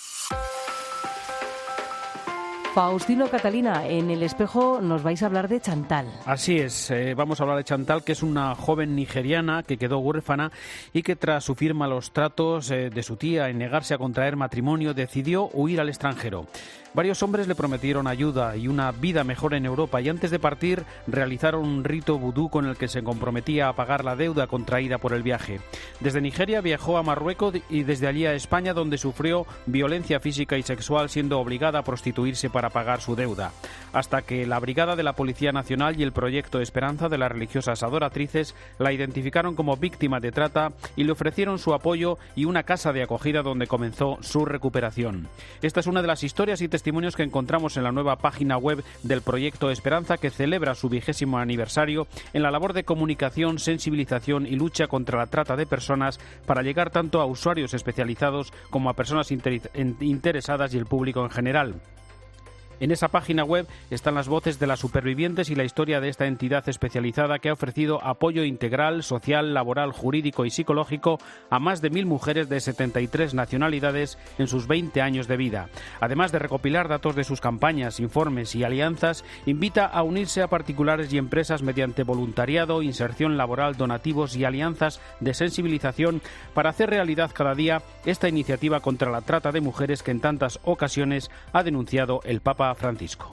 Faustino, Catalina, en El Espejo nos vais a hablar de Chantal. Así es, eh, vamos a hablar de Chantal, que es una joven nigeriana que quedó huérfana y que tras su firma los tratos eh, de su tía en negarse a contraer matrimonio decidió huir al extranjero. Varios hombres le prometieron ayuda y una vida mejor en Europa, y antes de partir realizaron un rito vudú con el que se comprometía a pagar la deuda contraída por el viaje. Desde Nigeria viajó a Marruecos y desde allí a España, donde sufrió violencia física y sexual, siendo obligada a prostituirse para pagar su deuda, hasta que la Brigada de la Policía Nacional y el Proyecto Esperanza de las religiosas adoratrices la identificaron como víctima de trata y le ofrecieron su apoyo y una casa de acogida donde comenzó su recuperación. Esta es una de las historias y testimonios que encontramos en la nueva página web del Proyecto Esperanza, que celebra su vigésimo aniversario en la labor de comunicación, sensibilización y lucha contra la trata de personas, para llegar tanto a usuarios especializados como a personas inter- interesadas y el público en general. En esa página web están las voces de las supervivientes y la historia de esta entidad especializada que ha ofrecido apoyo integral, social, laboral, jurídico y psicológico a más de mil mujeres de setenta y tres nacionalidades en sus veinte años de vida. Además de recopilar datos de sus campañas, informes y alianzas, invita a unirse a particulares y empresas mediante voluntariado, inserción laboral, donativos y alianzas de sensibilización para hacer realidad cada día esta iniciativa contra la trata de mujeres que en tantas ocasiones ha denunciado el Papa Francisco.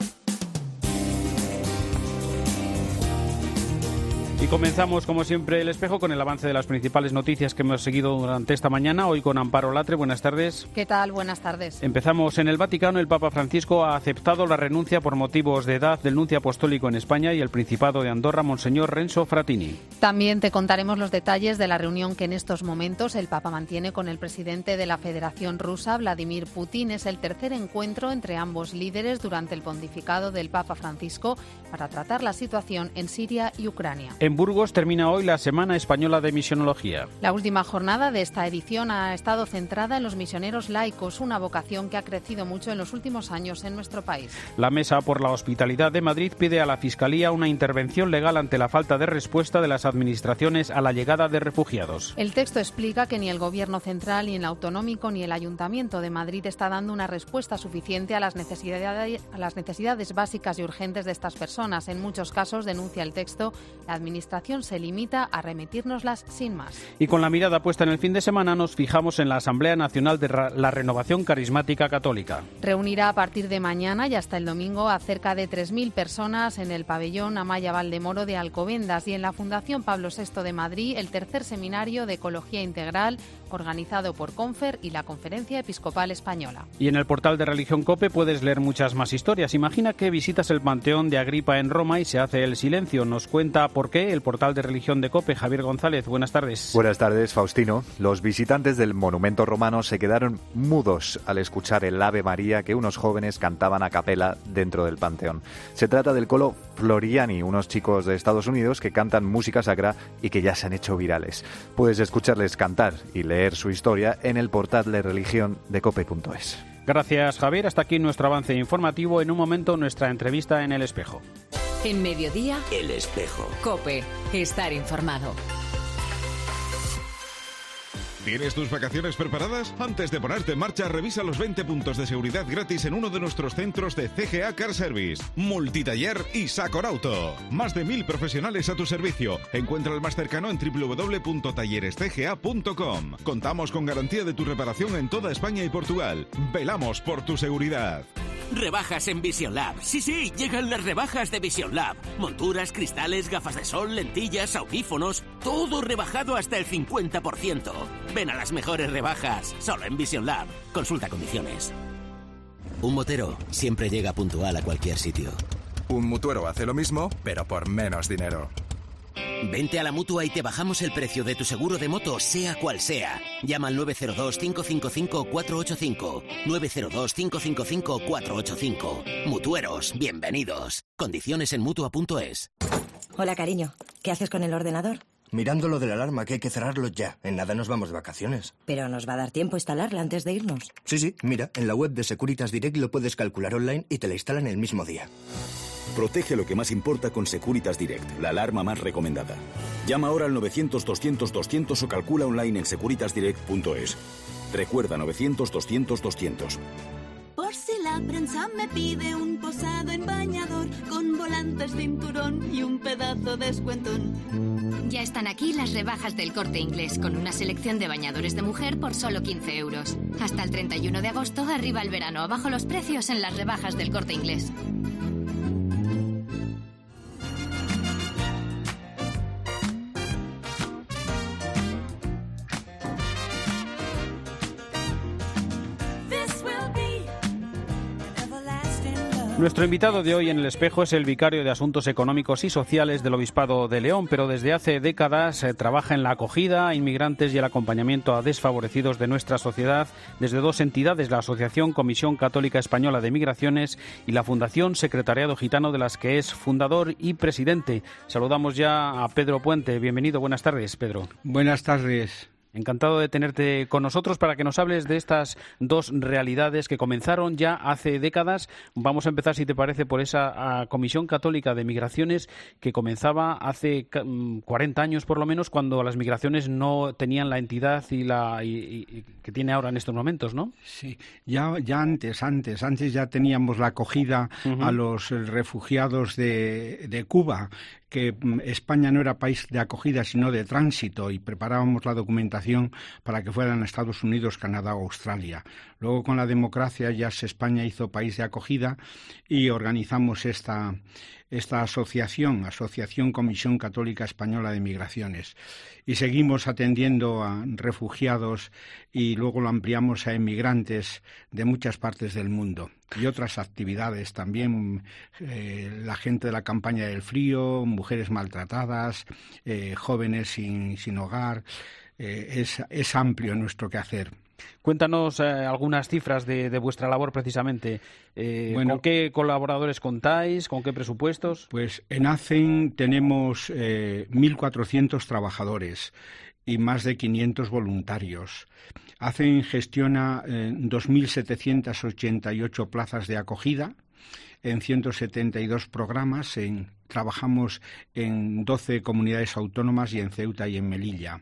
Y comenzamos, como siempre, El Espejo con el avance de las principales noticias que hemos seguido durante esta mañana. Hoy con Amparo Latre. Buenas tardes. ¿Qué tal? Buenas tardes. Empezamos en el Vaticano. El Papa Francisco ha aceptado la renuncia por motivos de edad del nuncio apostólico en España y el Principado de Andorra, Monseñor Renzo Frattini. También te contaremos los detalles de la reunión que en estos momentos el Papa mantiene con el presidente de la Federación Rusa, Vladimir Putin. Es el tercer encuentro entre ambos líderes durante el pontificado del Papa Francisco para tratar la situación en Siria y Ucrania. En Burgos termina hoy la Semana Española de Misionología. La última jornada de esta edición ha estado centrada en los misioneros laicos, una vocación que ha crecido mucho en los últimos años en nuestro país. La Mesa por la Hospitalidad de Madrid pide a la Fiscalía una intervención legal ante la falta de respuesta de las administraciones a la llegada de refugiados. El texto explica que ni el Gobierno central, ni el autonómico, ni el Ayuntamiento de Madrid está dando una respuesta suficiente a las necesidades, a las necesidades básicas y urgentes de estas personas. En muchos casos, denuncia el texto, la administración se limita a remitirnoslas sin más. Y con la mirada puesta en el fin de semana, nos fijamos en la Asamblea Nacional de la Renovación Carismática Católica. Reunirá a partir de mañana y hasta el domingo a cerca de tres mil personas en el pabellón Amaya Valdemoro de Alcobendas y en la Fundación Pablo sexto de Madrid el tercer seminario de Ecología Integral organizado por Confer y la Conferencia Episcopal Española. Y en el portal de Religión COPE puedes leer muchas más historias. Imagina que visitas el Panteón de Agripa en Roma y se hace el silencio. Nos cuenta por qué el portal de Religión de COPE. Javier González, buenas tardes. Buenas tardes, Faustino. Los visitantes del monumento romano se quedaron mudos al escuchar el Ave María que unos jóvenes cantaban a capela dentro del Panteón. Se trata del coro Floriani, unos chicos de Estados Unidos que cantan música sacra y que ya se han hecho virales. Puedes escucharles cantar y leer su historia en el portal de religión de cope punto es. Gracias, Javier. Hasta aquí nuestro avance informativo. En un momento, nuestra entrevista en El Espejo. En Mediodía, El Espejo. COPE. Estar informado. ¿Tienes tus vacaciones preparadas? Antes de ponerte en marcha, revisa los veinte puntos de seguridad gratis en uno de nuestros centros de C G A Car Service, Multitaller y Sacorauto. Más de mil profesionales a tu servicio. Encuentra el más cercano en doble u doble u doble u punto talleres c g a punto com. Contamos con garantía de tu reparación en toda España y Portugal. Velamos por tu seguridad. Rebajas en Vision Lab. Sí, sí, llegan las rebajas de Vision Lab. Monturas, cristales, gafas de sol, lentillas, audífonos, todo rebajado hasta el cincuenta por ciento. Ven a las mejores rebajas, solo en Vision Lab. Consulta condiciones. Un motero siempre llega puntual a cualquier sitio. Un mutuero hace lo mismo, pero por menos dinero. Vente a la Mutua y te bajamos el precio de tu seguro de moto, sea cual sea. Llama al nueve cero dos, cinco cinco cinco, cuatro ocho cinco. nueve cero dos, cinco cinco cinco, cuatro ocho cinco. Mutueros, bienvenidos. Condiciones en Mutua punto es. Hola, cariño. ¿Qué haces con el ordenador? Mirando lo de la alarma, que hay que cerrarlo ya. En nada nos vamos de vacaciones. Pero nos va a dar tiempo instalarla antes de irnos. Sí, sí. Mira, en la web de Securitas Direct lo puedes calcular online y te la instalan el mismo día. Protege lo que más importa con Securitas Direct, la alarma más recomendada. Llama ahora al novecientos, doscientos, doscientos o calcula online en securitas direct punto es. Recuerda novecientos, doscientos, doscientos. Por si la prensa me pide un posado en bañador con volantes, cinturón y un pedazo de escuentón. Ya están aquí las rebajas del Corte Inglés, con una selección de bañadores de mujer por solo quince euros. Hasta el treinta y uno de agosto, arriba el verano. Abajo los precios en las rebajas del Corte Inglés. Nuestro invitado de hoy en El Espejo es el vicario de Asuntos Económicos y Sociales del Obispado de León, pero desde hace décadas eh, trabaja en la acogida a inmigrantes y el acompañamiento a desfavorecidos de nuestra sociedad desde dos entidades, la Asociación Comisión Católica Española de Migraciones y la Fundación Secretariado Gitano, de las que es fundador y presidente. Saludamos ya a Pedro Puente. Bienvenido, buenas tardes, Pedro. Buenas tardes. Encantado de tenerte con nosotros para que nos hables de estas dos realidades que comenzaron ya hace décadas. Vamos a empezar, si te parece, por esa a, Comisión Católica de Migraciones que comenzaba hace cuarenta años por lo menos, cuando las migraciones no tenían la entidad y la y, y, que tiene ahora en estos momentos, ¿no? Sí, ya, ya antes, antes, antes ya teníamos la acogida uh-huh. a los refugiados de, de Cuba, que España no era país de acogida sino de tránsito, y preparábamos la documentación para que fueran a Estados Unidos, Canadá o Australia. Luego, con la democracia, ya España hizo país de acogida y organizamos esta, esta asociación, Asociación Comisión Católica Española de Migraciones. Y seguimos atendiendo a refugiados y luego lo ampliamos a emigrantes de muchas partes del mundo. Y otras actividades también, eh, la gente de la campaña del frío, mujeres maltratadas, eh, jóvenes sin, sin hogar. Eh, es, es amplio nuestro quehacer. Cuéntanos eh, algunas cifras de, de vuestra labor precisamente. Eh, bueno, ¿Con qué colaboradores contáis? ¿Con qué presupuestos? Pues en ACEN tenemos eh, mil cuatrocientos trabajadores y más de quinientos voluntarios. ACEN gestiona eh, dos mil setecientas ochenta y ocho plazas de acogida en ciento setenta y dos programas. En, trabajamos en doce comunidades autónomas y en Ceuta y en Melilla.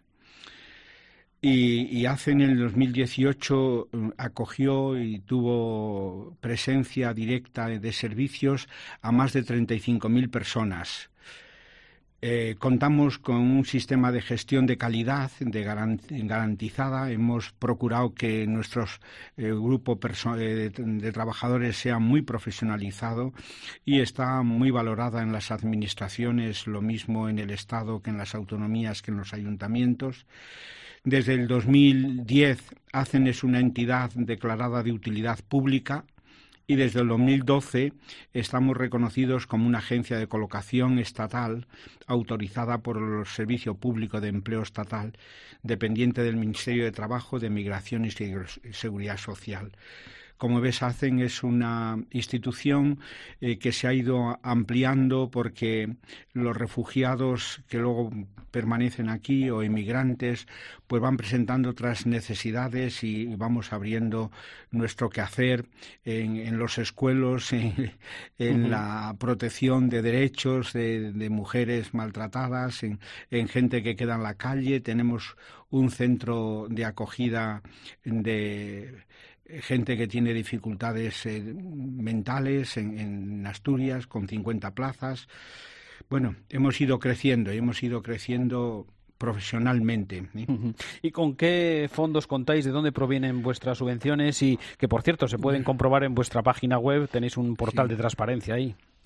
Y, y ACEN en el dos mil dieciocho acogió y tuvo presencia directa de servicios a más de treinta y cinco mil personas. Eh, contamos con un sistema de gestión de calidad de garantizada. Hemos procurado que nuestro eh, grupo perso- de, de trabajadores sea muy profesionalizado y está muy valorada en las administraciones, lo mismo en el Estado que en las autonomías, que en los ayuntamientos. Desde el dos mil diez, ACEN es una entidad declarada de utilidad pública y desde el dos mil doce estamos reconocidos como una agencia de colocación estatal autorizada por el Servicio Público de Empleo Estatal, dependiente del Ministerio de Trabajo, de Migración y Seguridad Social. Como ves, ACEN es una institución eh, que se ha ido ampliando porque los refugiados que luego permanecen aquí o inmigrantes pues van presentando otras necesidades y vamos abriendo nuestro quehacer en, en los escuelos, en, en uh-huh. la protección de derechos de, de mujeres maltratadas, en, en gente que queda en la calle. Tenemos un centro de acogida de gente que tiene dificultades eh, mentales en, en Asturias, con cincuenta plazas. Bueno, hemos ido creciendo y hemos ido creciendo profesionalmente. ¿eh? Uh-huh. ¿Y con qué fondos contáis? ¿De dónde provienen vuestras subvenciones? Y que, por cierto, se pueden comprobar en vuestra página web. Tenéis un portal sí. de transparencia ahí.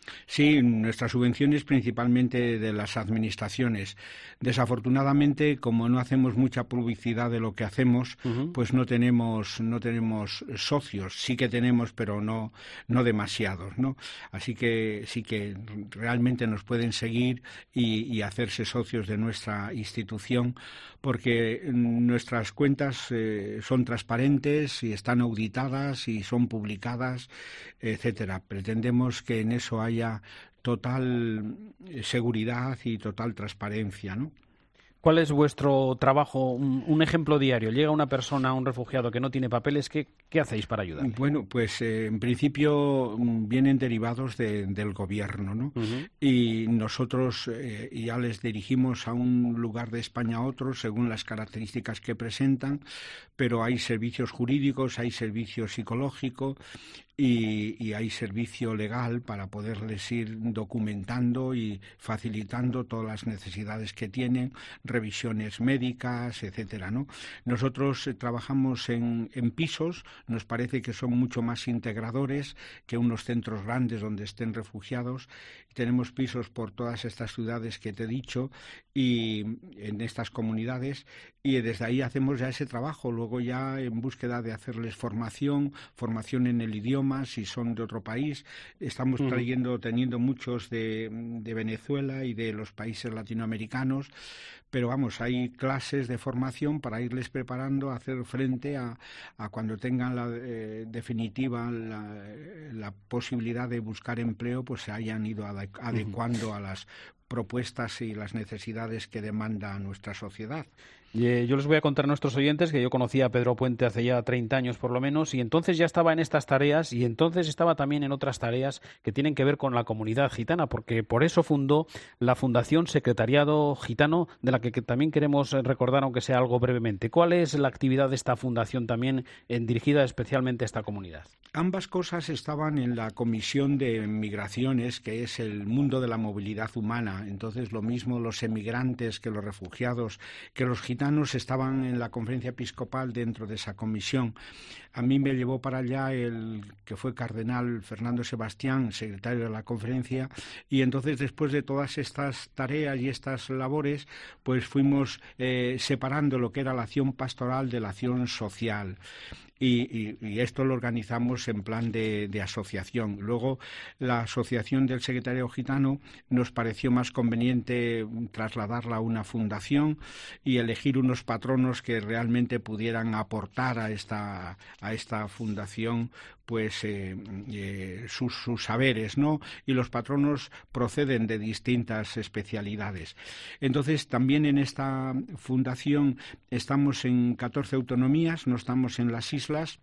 Sí, nuestras subvenciones principalmente de las administraciones. Desafortunadamente, como no hacemos mucha publicidad de lo que hacemos, uh-huh. pues no tenemos no tenemos socios. Sí que tenemos, pero no no demasiados, ¿no? Así que sí que realmente nos pueden seguir y, y hacerse socios de nuestra institución, porque nuestras cuentas eh, son transparentes y están auditadas y son publicadas, etcétera. Pretendemos que en eso haya total seguridad y total transparencia, ¿no? ¿Cuál es vuestro trabajo, un, un ejemplo diario? Llega una persona, un refugiado que no tiene papeles, ¿qué, qué hacéis para ayudar? Bueno, pues eh, en principio vienen derivados de, del gobierno, ¿no? Uh-huh. Y nosotros eh, ya les dirigimos a un lugar de España a otro según las características que presentan, pero hay servicios jurídicos, hay servicio psicológico y, y hay servicio legal para poderles ir documentando y facilitando todas las necesidades que tienen, revisiones médicas, etcétera, ¿no? Nosotros eh, trabajamos en, en pisos, nos parece que son mucho más integradores que unos centros grandes donde estén refugiados. Tenemos pisos por todas estas ciudades que te he dicho y en estas comunidades, y desde ahí hacemos ya ese trabajo. Luego ya en búsqueda de hacerles formación, formación en el idioma, si son de otro país. Estamos uh-huh. trayendo, teniendo muchos de, de Venezuela y de los países latinoamericanos, pero vamos, hay clases de formación para irles preparando a hacer frente a, a cuando tengan la eh, definitiva la, la posibilidad de buscar empleo, pues se hayan ido ade- adecuando uh-huh. a las propuestas y las necesidades que demanda nuestra sociedad. Yo les voy a contar a nuestros oyentes que yo conocí a Pedro Puente hace ya treinta años por lo menos, y entonces ya estaba en estas tareas y entonces estaba también en otras tareas que tienen que ver con la comunidad gitana, porque por eso fundó la Fundación Secretariado Gitano, de la que, que también queremos recordar, aunque sea algo brevemente. ¿Cuál es la actividad de esta fundación también en, dirigida especialmente a esta comunidad? Ambas cosas estaban en la Comisión de Migraciones, que es el mundo de la movilidad humana. Entonces, lo mismo los emigrantes que los refugiados, que los gitanos, estaban en la conferencia episcopal dentro de esa comisión. A mí me llevó para allá el que fue cardenal Fernando Sebastián, secretario de la conferencia, y entonces después de todas estas tareas y estas labores, pues fuimos eh, separando lo que era la acción pastoral de la acción social. Y, y, y esto lo organizamos en plan de, de asociación. Luego, la asociación del Secretariado Gitano nos pareció más conveniente trasladarla a una fundación y elegir unos patronos que realmente pudieran aportar a esta, a esta fundación pues eh, eh, sus, sus saberes, ¿no? Y los patronos proceden de distintas especialidades. Entonces, también en esta fundación estamos en catorce autonomías, no estamos en las islas.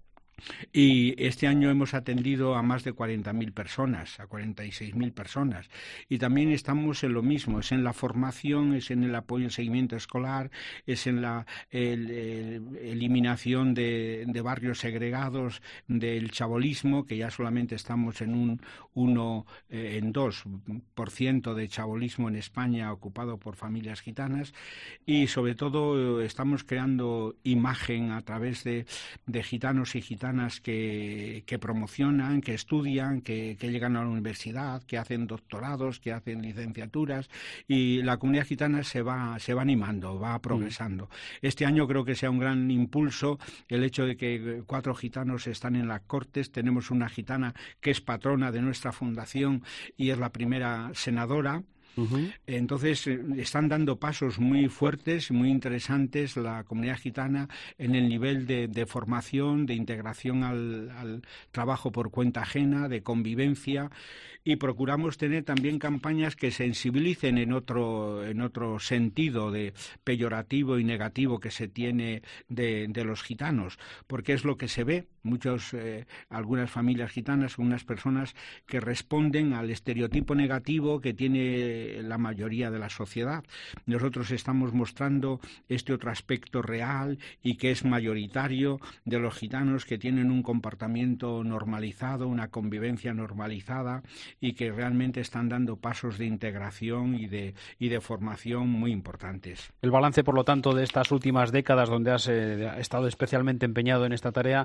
Y este año hemos atendido a más de cuarenta mil personas, a cuarenta y seis mil personas. Y también estamos en lo mismo, es en la formación, es en el apoyo y seguimiento escolar, es en la el, el, eliminación de, de barrios segregados, del chabolismo, que ya solamente estamos en un uno, eh, en dos por ciento de chabolismo en España ocupado por familias gitanas. Y sobre todo eh, estamos creando imagen a través de, de gitanos y gitanas Que, que promocionan, que estudian, que, que llegan a la universidad, que hacen doctorados, que hacen licenciaturas, y la comunidad gitana se va, se va animando, va progresando. Mm. Este año creo que sea un gran impulso el hecho de que cuatro gitanos están en las Cortes. Tenemos una gitana que es patrona de nuestra fundación y es la primera senadora. Uh-huh. Entonces están dando pasos muy fuertes, muy interesantes la comunidad gitana en el nivel de, de formación, de integración al, al trabajo por cuenta ajena, de convivencia, y procuramos tener también campañas que sensibilicen en otro, en otro sentido de peyorativo y negativo que se tiene de, de los gitanos, porque es lo que se ve. Muchos, eh, algunas familias gitanas son unas personas que responden al estereotipo negativo que tiene la mayoría de la sociedad. Nosotros estamos mostrando este otro aspecto real y que es mayoritario de los gitanos, que tienen un comportamiento normalizado, una convivencia normalizada y que realmente están dando pasos de integración y de, y de formación muy importantes. El balance, por lo tanto, de estas últimas décadas donde has eh, estado especialmente empeñado en esta tarea es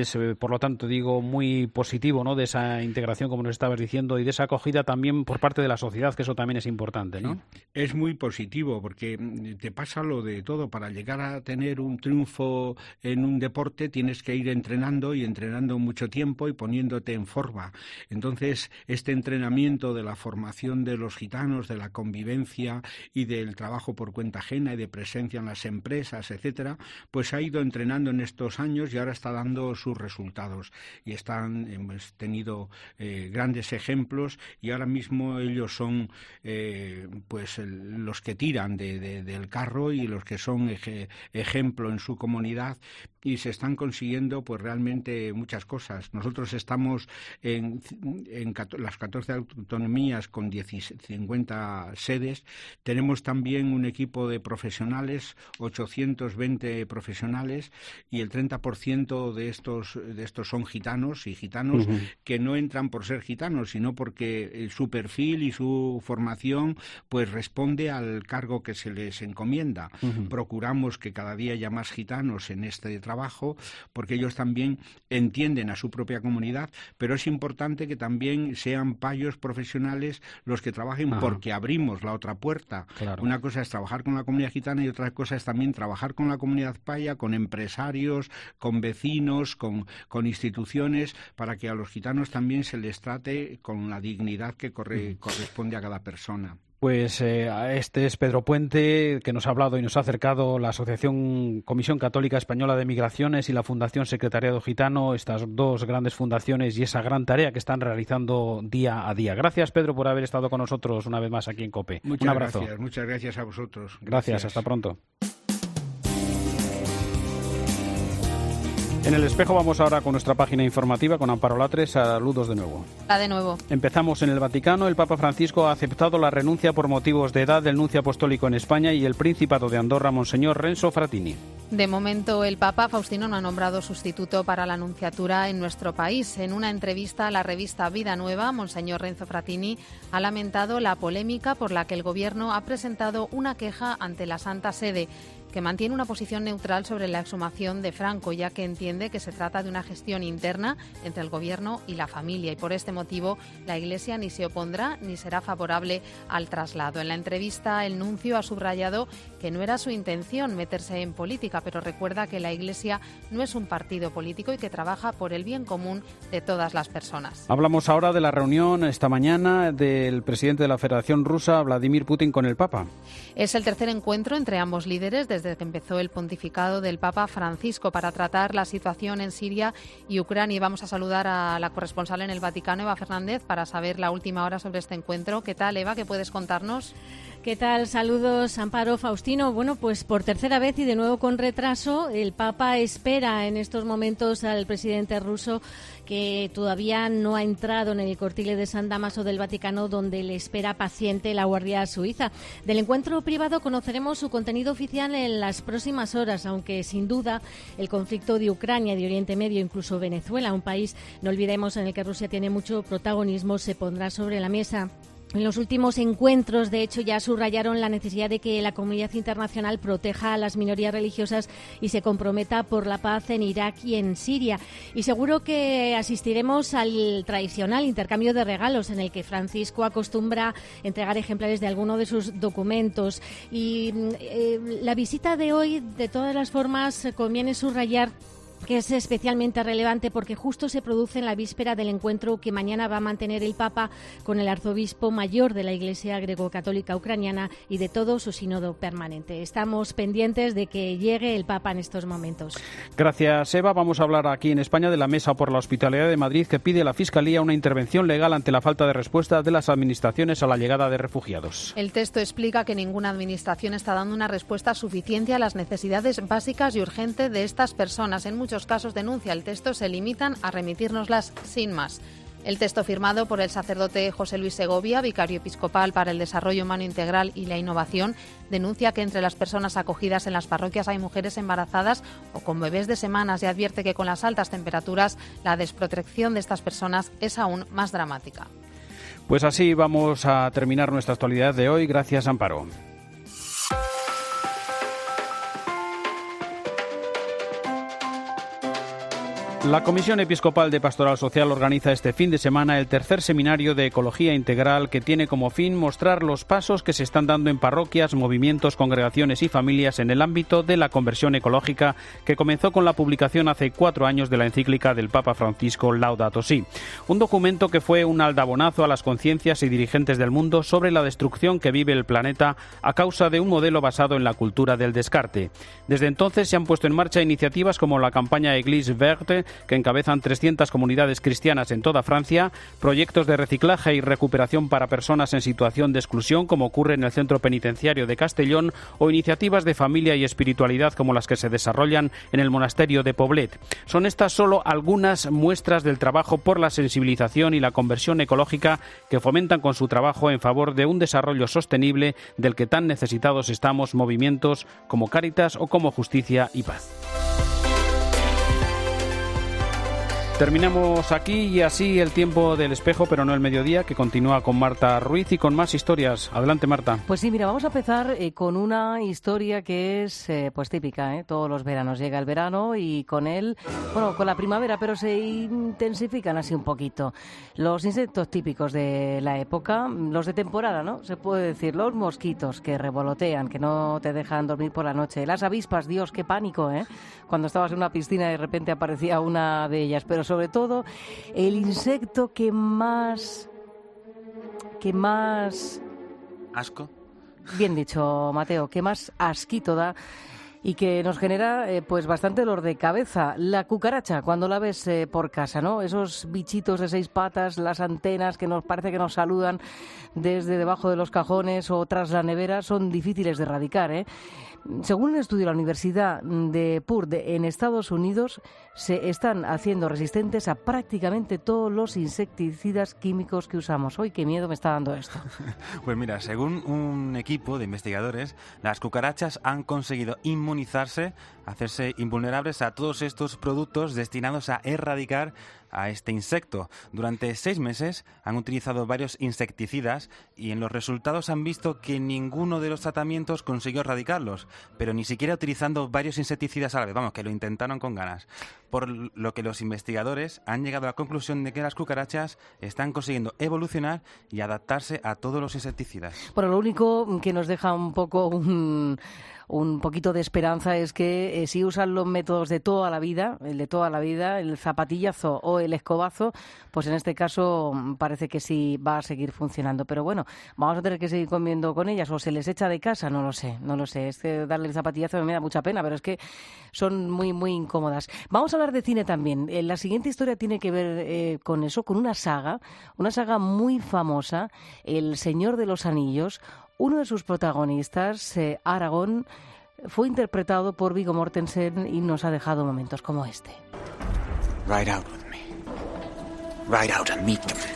es, eh, por lo tanto, digo, muy positivo, ¿no?, de esa integración, como nos estabas diciendo, y de esa acogida también por parte de la sociedad, que eso también es importante, ¿no? Sí, es muy positivo, porque te pasa lo de todo. Para llegar a tener un triunfo en un deporte tienes que ir entrenando y entrenando mucho tiempo y poniéndote en forma. Entonces, este entrenamiento de la formación de los gitanos, de la convivencia y del trabajo por cuenta ajena y de presencia en las empresas, etcétera, pues ha ido entrenando en estos años y ahora está dando sus resultados. Y están, hemos tenido eh, grandes ejemplos y ahora mismo ellos son eh, pues el, los que tiran de, de, del carro y los que son eje, ejemplo en su comunidad, y se están consiguiendo pues realmente muchas cosas. Nosotros estamos en, en las catorce autonomías con cincuenta sedes. Tenemos también un equipo de profesionales, ochocientos veinte profesionales, y el treinta por ciento de estos, de estos son gitanos y gitanos uh-huh. que no entran por ser gitanos, sino porque su perfil y su formación pues responde al cargo que se les encomienda. Uh-huh. Procuramos que cada día haya más gitanos en este trabajo, porque ellos también entienden a su propia comunidad, pero es importante que también sean payos profesionales los que trabajen, uh-huh. porque abrimos la otra puerta. Claro. Una cosa es trabajar con la comunidad gitana y otra cosa es también trabajar con la comunidad paya, con empresarios, con vecinos, con, con instituciones, para que a los gitanos también se les trate con la dignidad que corre, uh-huh. corresponde a cada persona. Pues eh, este es Pedro Puente, que nos ha hablado y nos ha acercado la Asociación Comisión Católica Española de Migraciones y la Fundación Secretariado Gitano, estas dos grandes fundaciones y esa gran tarea que están realizando día a día. Gracias, Pedro, por haber estado con nosotros una vez más aquí en COPE. Muchas Un abrazo. Gracias, muchas gracias a vosotros. Gracias, gracias, hasta pronto. En el espejo vamos ahora con nuestra página informativa con Amparo Latre. Saludos de nuevo. La de nuevo. Empezamos en el Vaticano. El Papa Francisco ha aceptado la renuncia por motivos de edad del nuncio apostólico en España y el Principado de Andorra, Monseñor Renzo Frattini. De momento, el Papa Faustino no ha nombrado sustituto para la nunciatura en nuestro país. En una entrevista a la revista Vida Nueva, Monseñor Renzo Frattini ha lamentado la polémica por la que el Gobierno ha presentado una queja ante la Santa Sede, que mantiene una posición neutral sobre la exhumación de Franco, ya que entiende que se trata de una gestión interna entre el Gobierno y la familia, y por este motivo la Iglesia ni se opondrá ni será favorable al traslado. En la entrevista, el nuncio ha subrayado que no era su intención meterse en política, pero recuerda que la Iglesia no es un partido político y que trabaja por el bien común de todas las personas. Hablamos ahora de la reunión esta mañana del presidente de la Federación Rusa, Vladimir Putin, con el Papa. Es el tercer encuentro entre ambos líderes desde desde que empezó el pontificado del Papa Francisco para tratar la situación en Siria y Ucrania. Y vamos a saludar a la corresponsal en el Vaticano, Eva Fernández, para saber la última hora sobre este encuentro. ¿Qué tal, Eva? ¿Qué puedes contarnos? ¿Qué tal? Saludos, Amparo, Faustino. Bueno, pues por tercera vez y de nuevo con retraso, el Papa espera en estos momentos al presidente ruso, que todavía no ha entrado en el cortile de San Dámaso del Vaticano, donde le espera paciente la Guardia Suiza. Del encuentro privado conoceremos su contenido oficial en las próximas horas, aunque sin duda el conflicto de Ucrania, de Oriente Medio, incluso Venezuela, un país, no olvidemos, en el que Rusia tiene mucho protagonismo, se pondrá sobre la mesa. En los últimos encuentros, de hecho, ya subrayaron la necesidad de que la comunidad internacional proteja a las minorías religiosas y se comprometa por la paz en Irak y en Siria. Y seguro que asistiremos al tradicional intercambio de regalos, en el que Francisco acostumbra entregar ejemplares de alguno de sus documentos. Y eh, la visita de hoy, de todas las formas, conviene subrayar que es especialmente relevante porque justo se produce en la víspera del encuentro que mañana va a mantener el Papa con el arzobispo mayor de la Iglesia Greco-Católica Ucraniana y de todo su sínodo permanente. Estamos pendientes de que llegue el Papa en estos momentos. Gracias, Eva. Vamos a hablar aquí en España de la Mesa por la Hospitalidad de Madrid, que pide a la Fiscalía una intervención legal ante la falta de respuesta de las administraciones a la llegada de refugiados. El texto explica que ninguna administración está dando una respuesta suficiente a las necesidades básicas y urgentes de estas personas. En muchos casos, denuncia el texto, se limitan a remitírnoslas sin más. El texto, firmado por el sacerdote José Luis Segovia, vicario episcopal para el desarrollo humano integral y la innovación, denuncia que entre las personas acogidas en las parroquias hay mujeres embarazadas o con bebés de semanas y advierte que con las altas temperaturas la desprotección de estas personas es aún más dramática. Pues así vamos a terminar nuestra actualidad de hoy. Gracias, Amparo. La Comisión Episcopal de Pastoral Social organiza este fin de semana el tercer seminario de Ecología Integral, que tiene como fin mostrar los pasos que se están dando en parroquias, movimientos, congregaciones y familias en el ámbito de la conversión ecológica, que comenzó con la publicación hace cuatro años de la encíclica del Papa Francisco Laudato Si, un documento que fue un aldabonazo a las conciencias y dirigentes del mundo sobre la destrucción que vive el planeta a causa de un modelo basado en la cultura del descarte. Desde entonces se han puesto en marcha iniciativas como la campaña Église Verte, que encabezan trescientas comunidades cristianas en toda Francia, proyectos de reciclaje y recuperación para personas en situación de exclusión, como ocurre en el Centro Penitenciario de Castellón, o iniciativas de familia y espiritualidad como las que se desarrollan en el Monasterio de Poblet. Son estas solo algunas muestras del trabajo por la sensibilización y la conversión ecológica que fomentan con su trabajo en favor de un desarrollo sostenible del que tan necesitados estamos movimientos como Cáritas o como Justicia y Paz. Terminamos aquí y así el tiempo del espejo, pero no el mediodía, que continúa con Marta Ruiz y con más historias. Adelante, Marta. Pues sí, mira, vamos a empezar eh, con una historia que es eh, pues típica, ¿eh? Todos los veranos llega el verano y con él, bueno, con la primavera, pero se intensifican así un poquito los insectos típicos de la época, los de temporada, ¿no? Se puede decir, los mosquitos que revolotean, que no te dejan dormir por la noche, las avispas, Dios, qué pánico, ¿eh? Cuando estabas en una piscina y de repente aparecía una de ellas, pero sobre todo el insecto que más que más asco, bien dicho, Mateo, que más asquito da y que nos genera eh, pues bastante dolor de cabeza, la cucaracha, cuando la ves eh, por casa, ¿no? Esos bichitos de seis patas, las antenas que nos parece que nos saludan desde debajo de los cajones o tras la nevera, son difíciles de erradicar, ¿eh? Según un estudio de la Universidad de Purdue en Estados Unidos, se están haciendo resistentes a prácticamente todos los insecticidas químicos que usamos. ¡Uy, qué miedo me está dando esto! Pues mira, según un equipo de investigadores, las cucarachas han conseguido inmunizarse, hacerse invulnerables a todos estos productos destinados a erradicar a este insecto. Durante seis meses han utilizado varios insecticidas y en los resultados han visto que ninguno de los tratamientos consiguió erradicarlos, pero ni siquiera utilizando varios insecticidas a la vez. Vamos, que lo intentaron con ganas. Por lo que los investigadores han llegado a la conclusión de que las cucarachas están consiguiendo evolucionar y adaptarse a todos los insecticidas. Bueno, lo único que nos deja un poco un... un poquito de esperanza es que eh, si usan los métodos de toda la vida, el de toda la vida, el zapatillazo o el escobazo, pues en este caso parece que sí va a seguir funcionando. Pero bueno, vamos a tener que seguir comiendo con ellas, o se les echa de casa, no lo sé, no lo sé. Es que darle el zapatillazo me da mucha pena, pero es que son muy, muy incómodas. Vamos a hablar de cine también. Eh, la siguiente historia tiene que ver eh, con eso, con una saga, una saga muy famosa, El Señor de los Anillos. Uno de sus protagonistas, eh, Aragorn, fue interpretado por Viggo Mortensen y nos ha dejado momentos como este. Ride out with me. Ride out and meet them.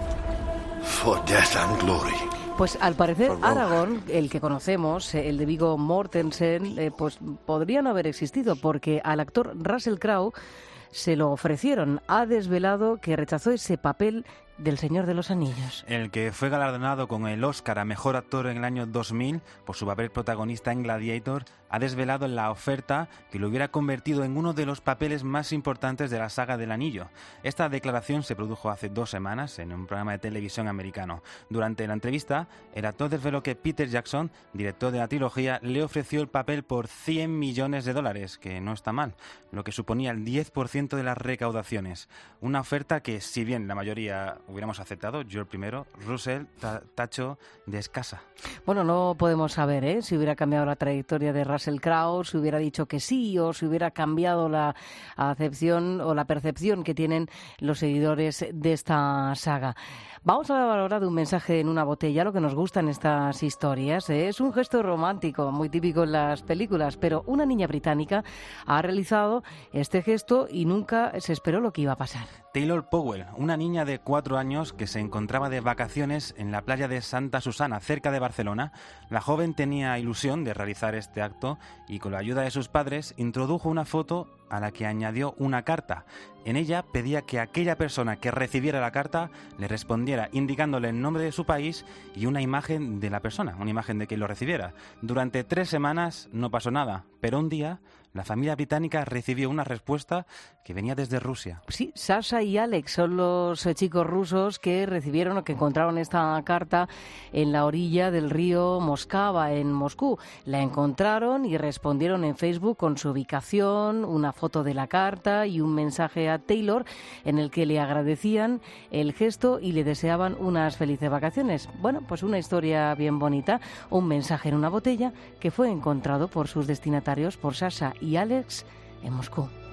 For death and glory. Pues al parecer Aragorn, el que conocemos, el de Viggo Mortensen, eh, pues podría no haber existido, porque al actor Russell Crowe se lo ofrecieron. Ha desvelado que rechazó ese papel del Señor de los Anillos. El que fue galardonado con el Oscar a Mejor Actor en el año dos mil por su papel protagonista en Gladiator, ha desvelado la oferta que lo hubiera convertido en uno de los papeles más importantes de la saga del Anillo. Esta declaración se produjo hace dos semanas en un programa de televisión americano. Durante la entrevista, el actor desveló que Peter Jackson, director de la trilogía, le ofreció el papel por cien millones de dólares, que no está mal, lo que suponía el diez por ciento de las recaudaciones. Una oferta que, si bien la mayoría hubiéramos aceptado, yo el primero, Russell ta- tacho de escasa. Bueno, no podemos saber ¿eh? si hubiera cambiado la trayectoria de Russell Crowe, si hubiera dicho que sí o si hubiera cambiado la acepción o la percepción que tienen los seguidores de esta saga. Vamos a hablar ahora de un mensaje en una botella, lo que nos gustan estas historias. ¿eh? Es un gesto romántico, muy típico en las películas, pero una niña británica ha realizado este gesto y nunca se esperó lo que iba a pasar. Taylor Powell, una niña de cuatro años que se encontraba de vacaciones en la playa de Santa Susana, cerca de Barcelona. La joven tenía ilusión de realizar este acto y con la ayuda de sus padres introdujo una foto a la que añadió una carta. En ella pedía que aquella persona que recibiera la carta le respondiera indicándole el nombre de su país y una imagen de la persona, una imagen de quien lo recibiera. Durante tres semanas no pasó nada, pero un día la familia británica recibió una respuesta que venía desde Rusia. Sí, Sasha y Alex son los eh, chicos rusos que recibieron o que encontraron esta carta en la orilla del río Moskva, en Moscú. La encontraron y respondieron en Facebook con su ubicación, una foto de la carta y un mensaje a Taylor en el que le agradecían el gesto y le deseaban unas felices vacaciones. Bueno, pues una historia bien bonita, un mensaje en una botella que fue encontrado por sus destinatarios, por Sasha y Alex, en Moscú.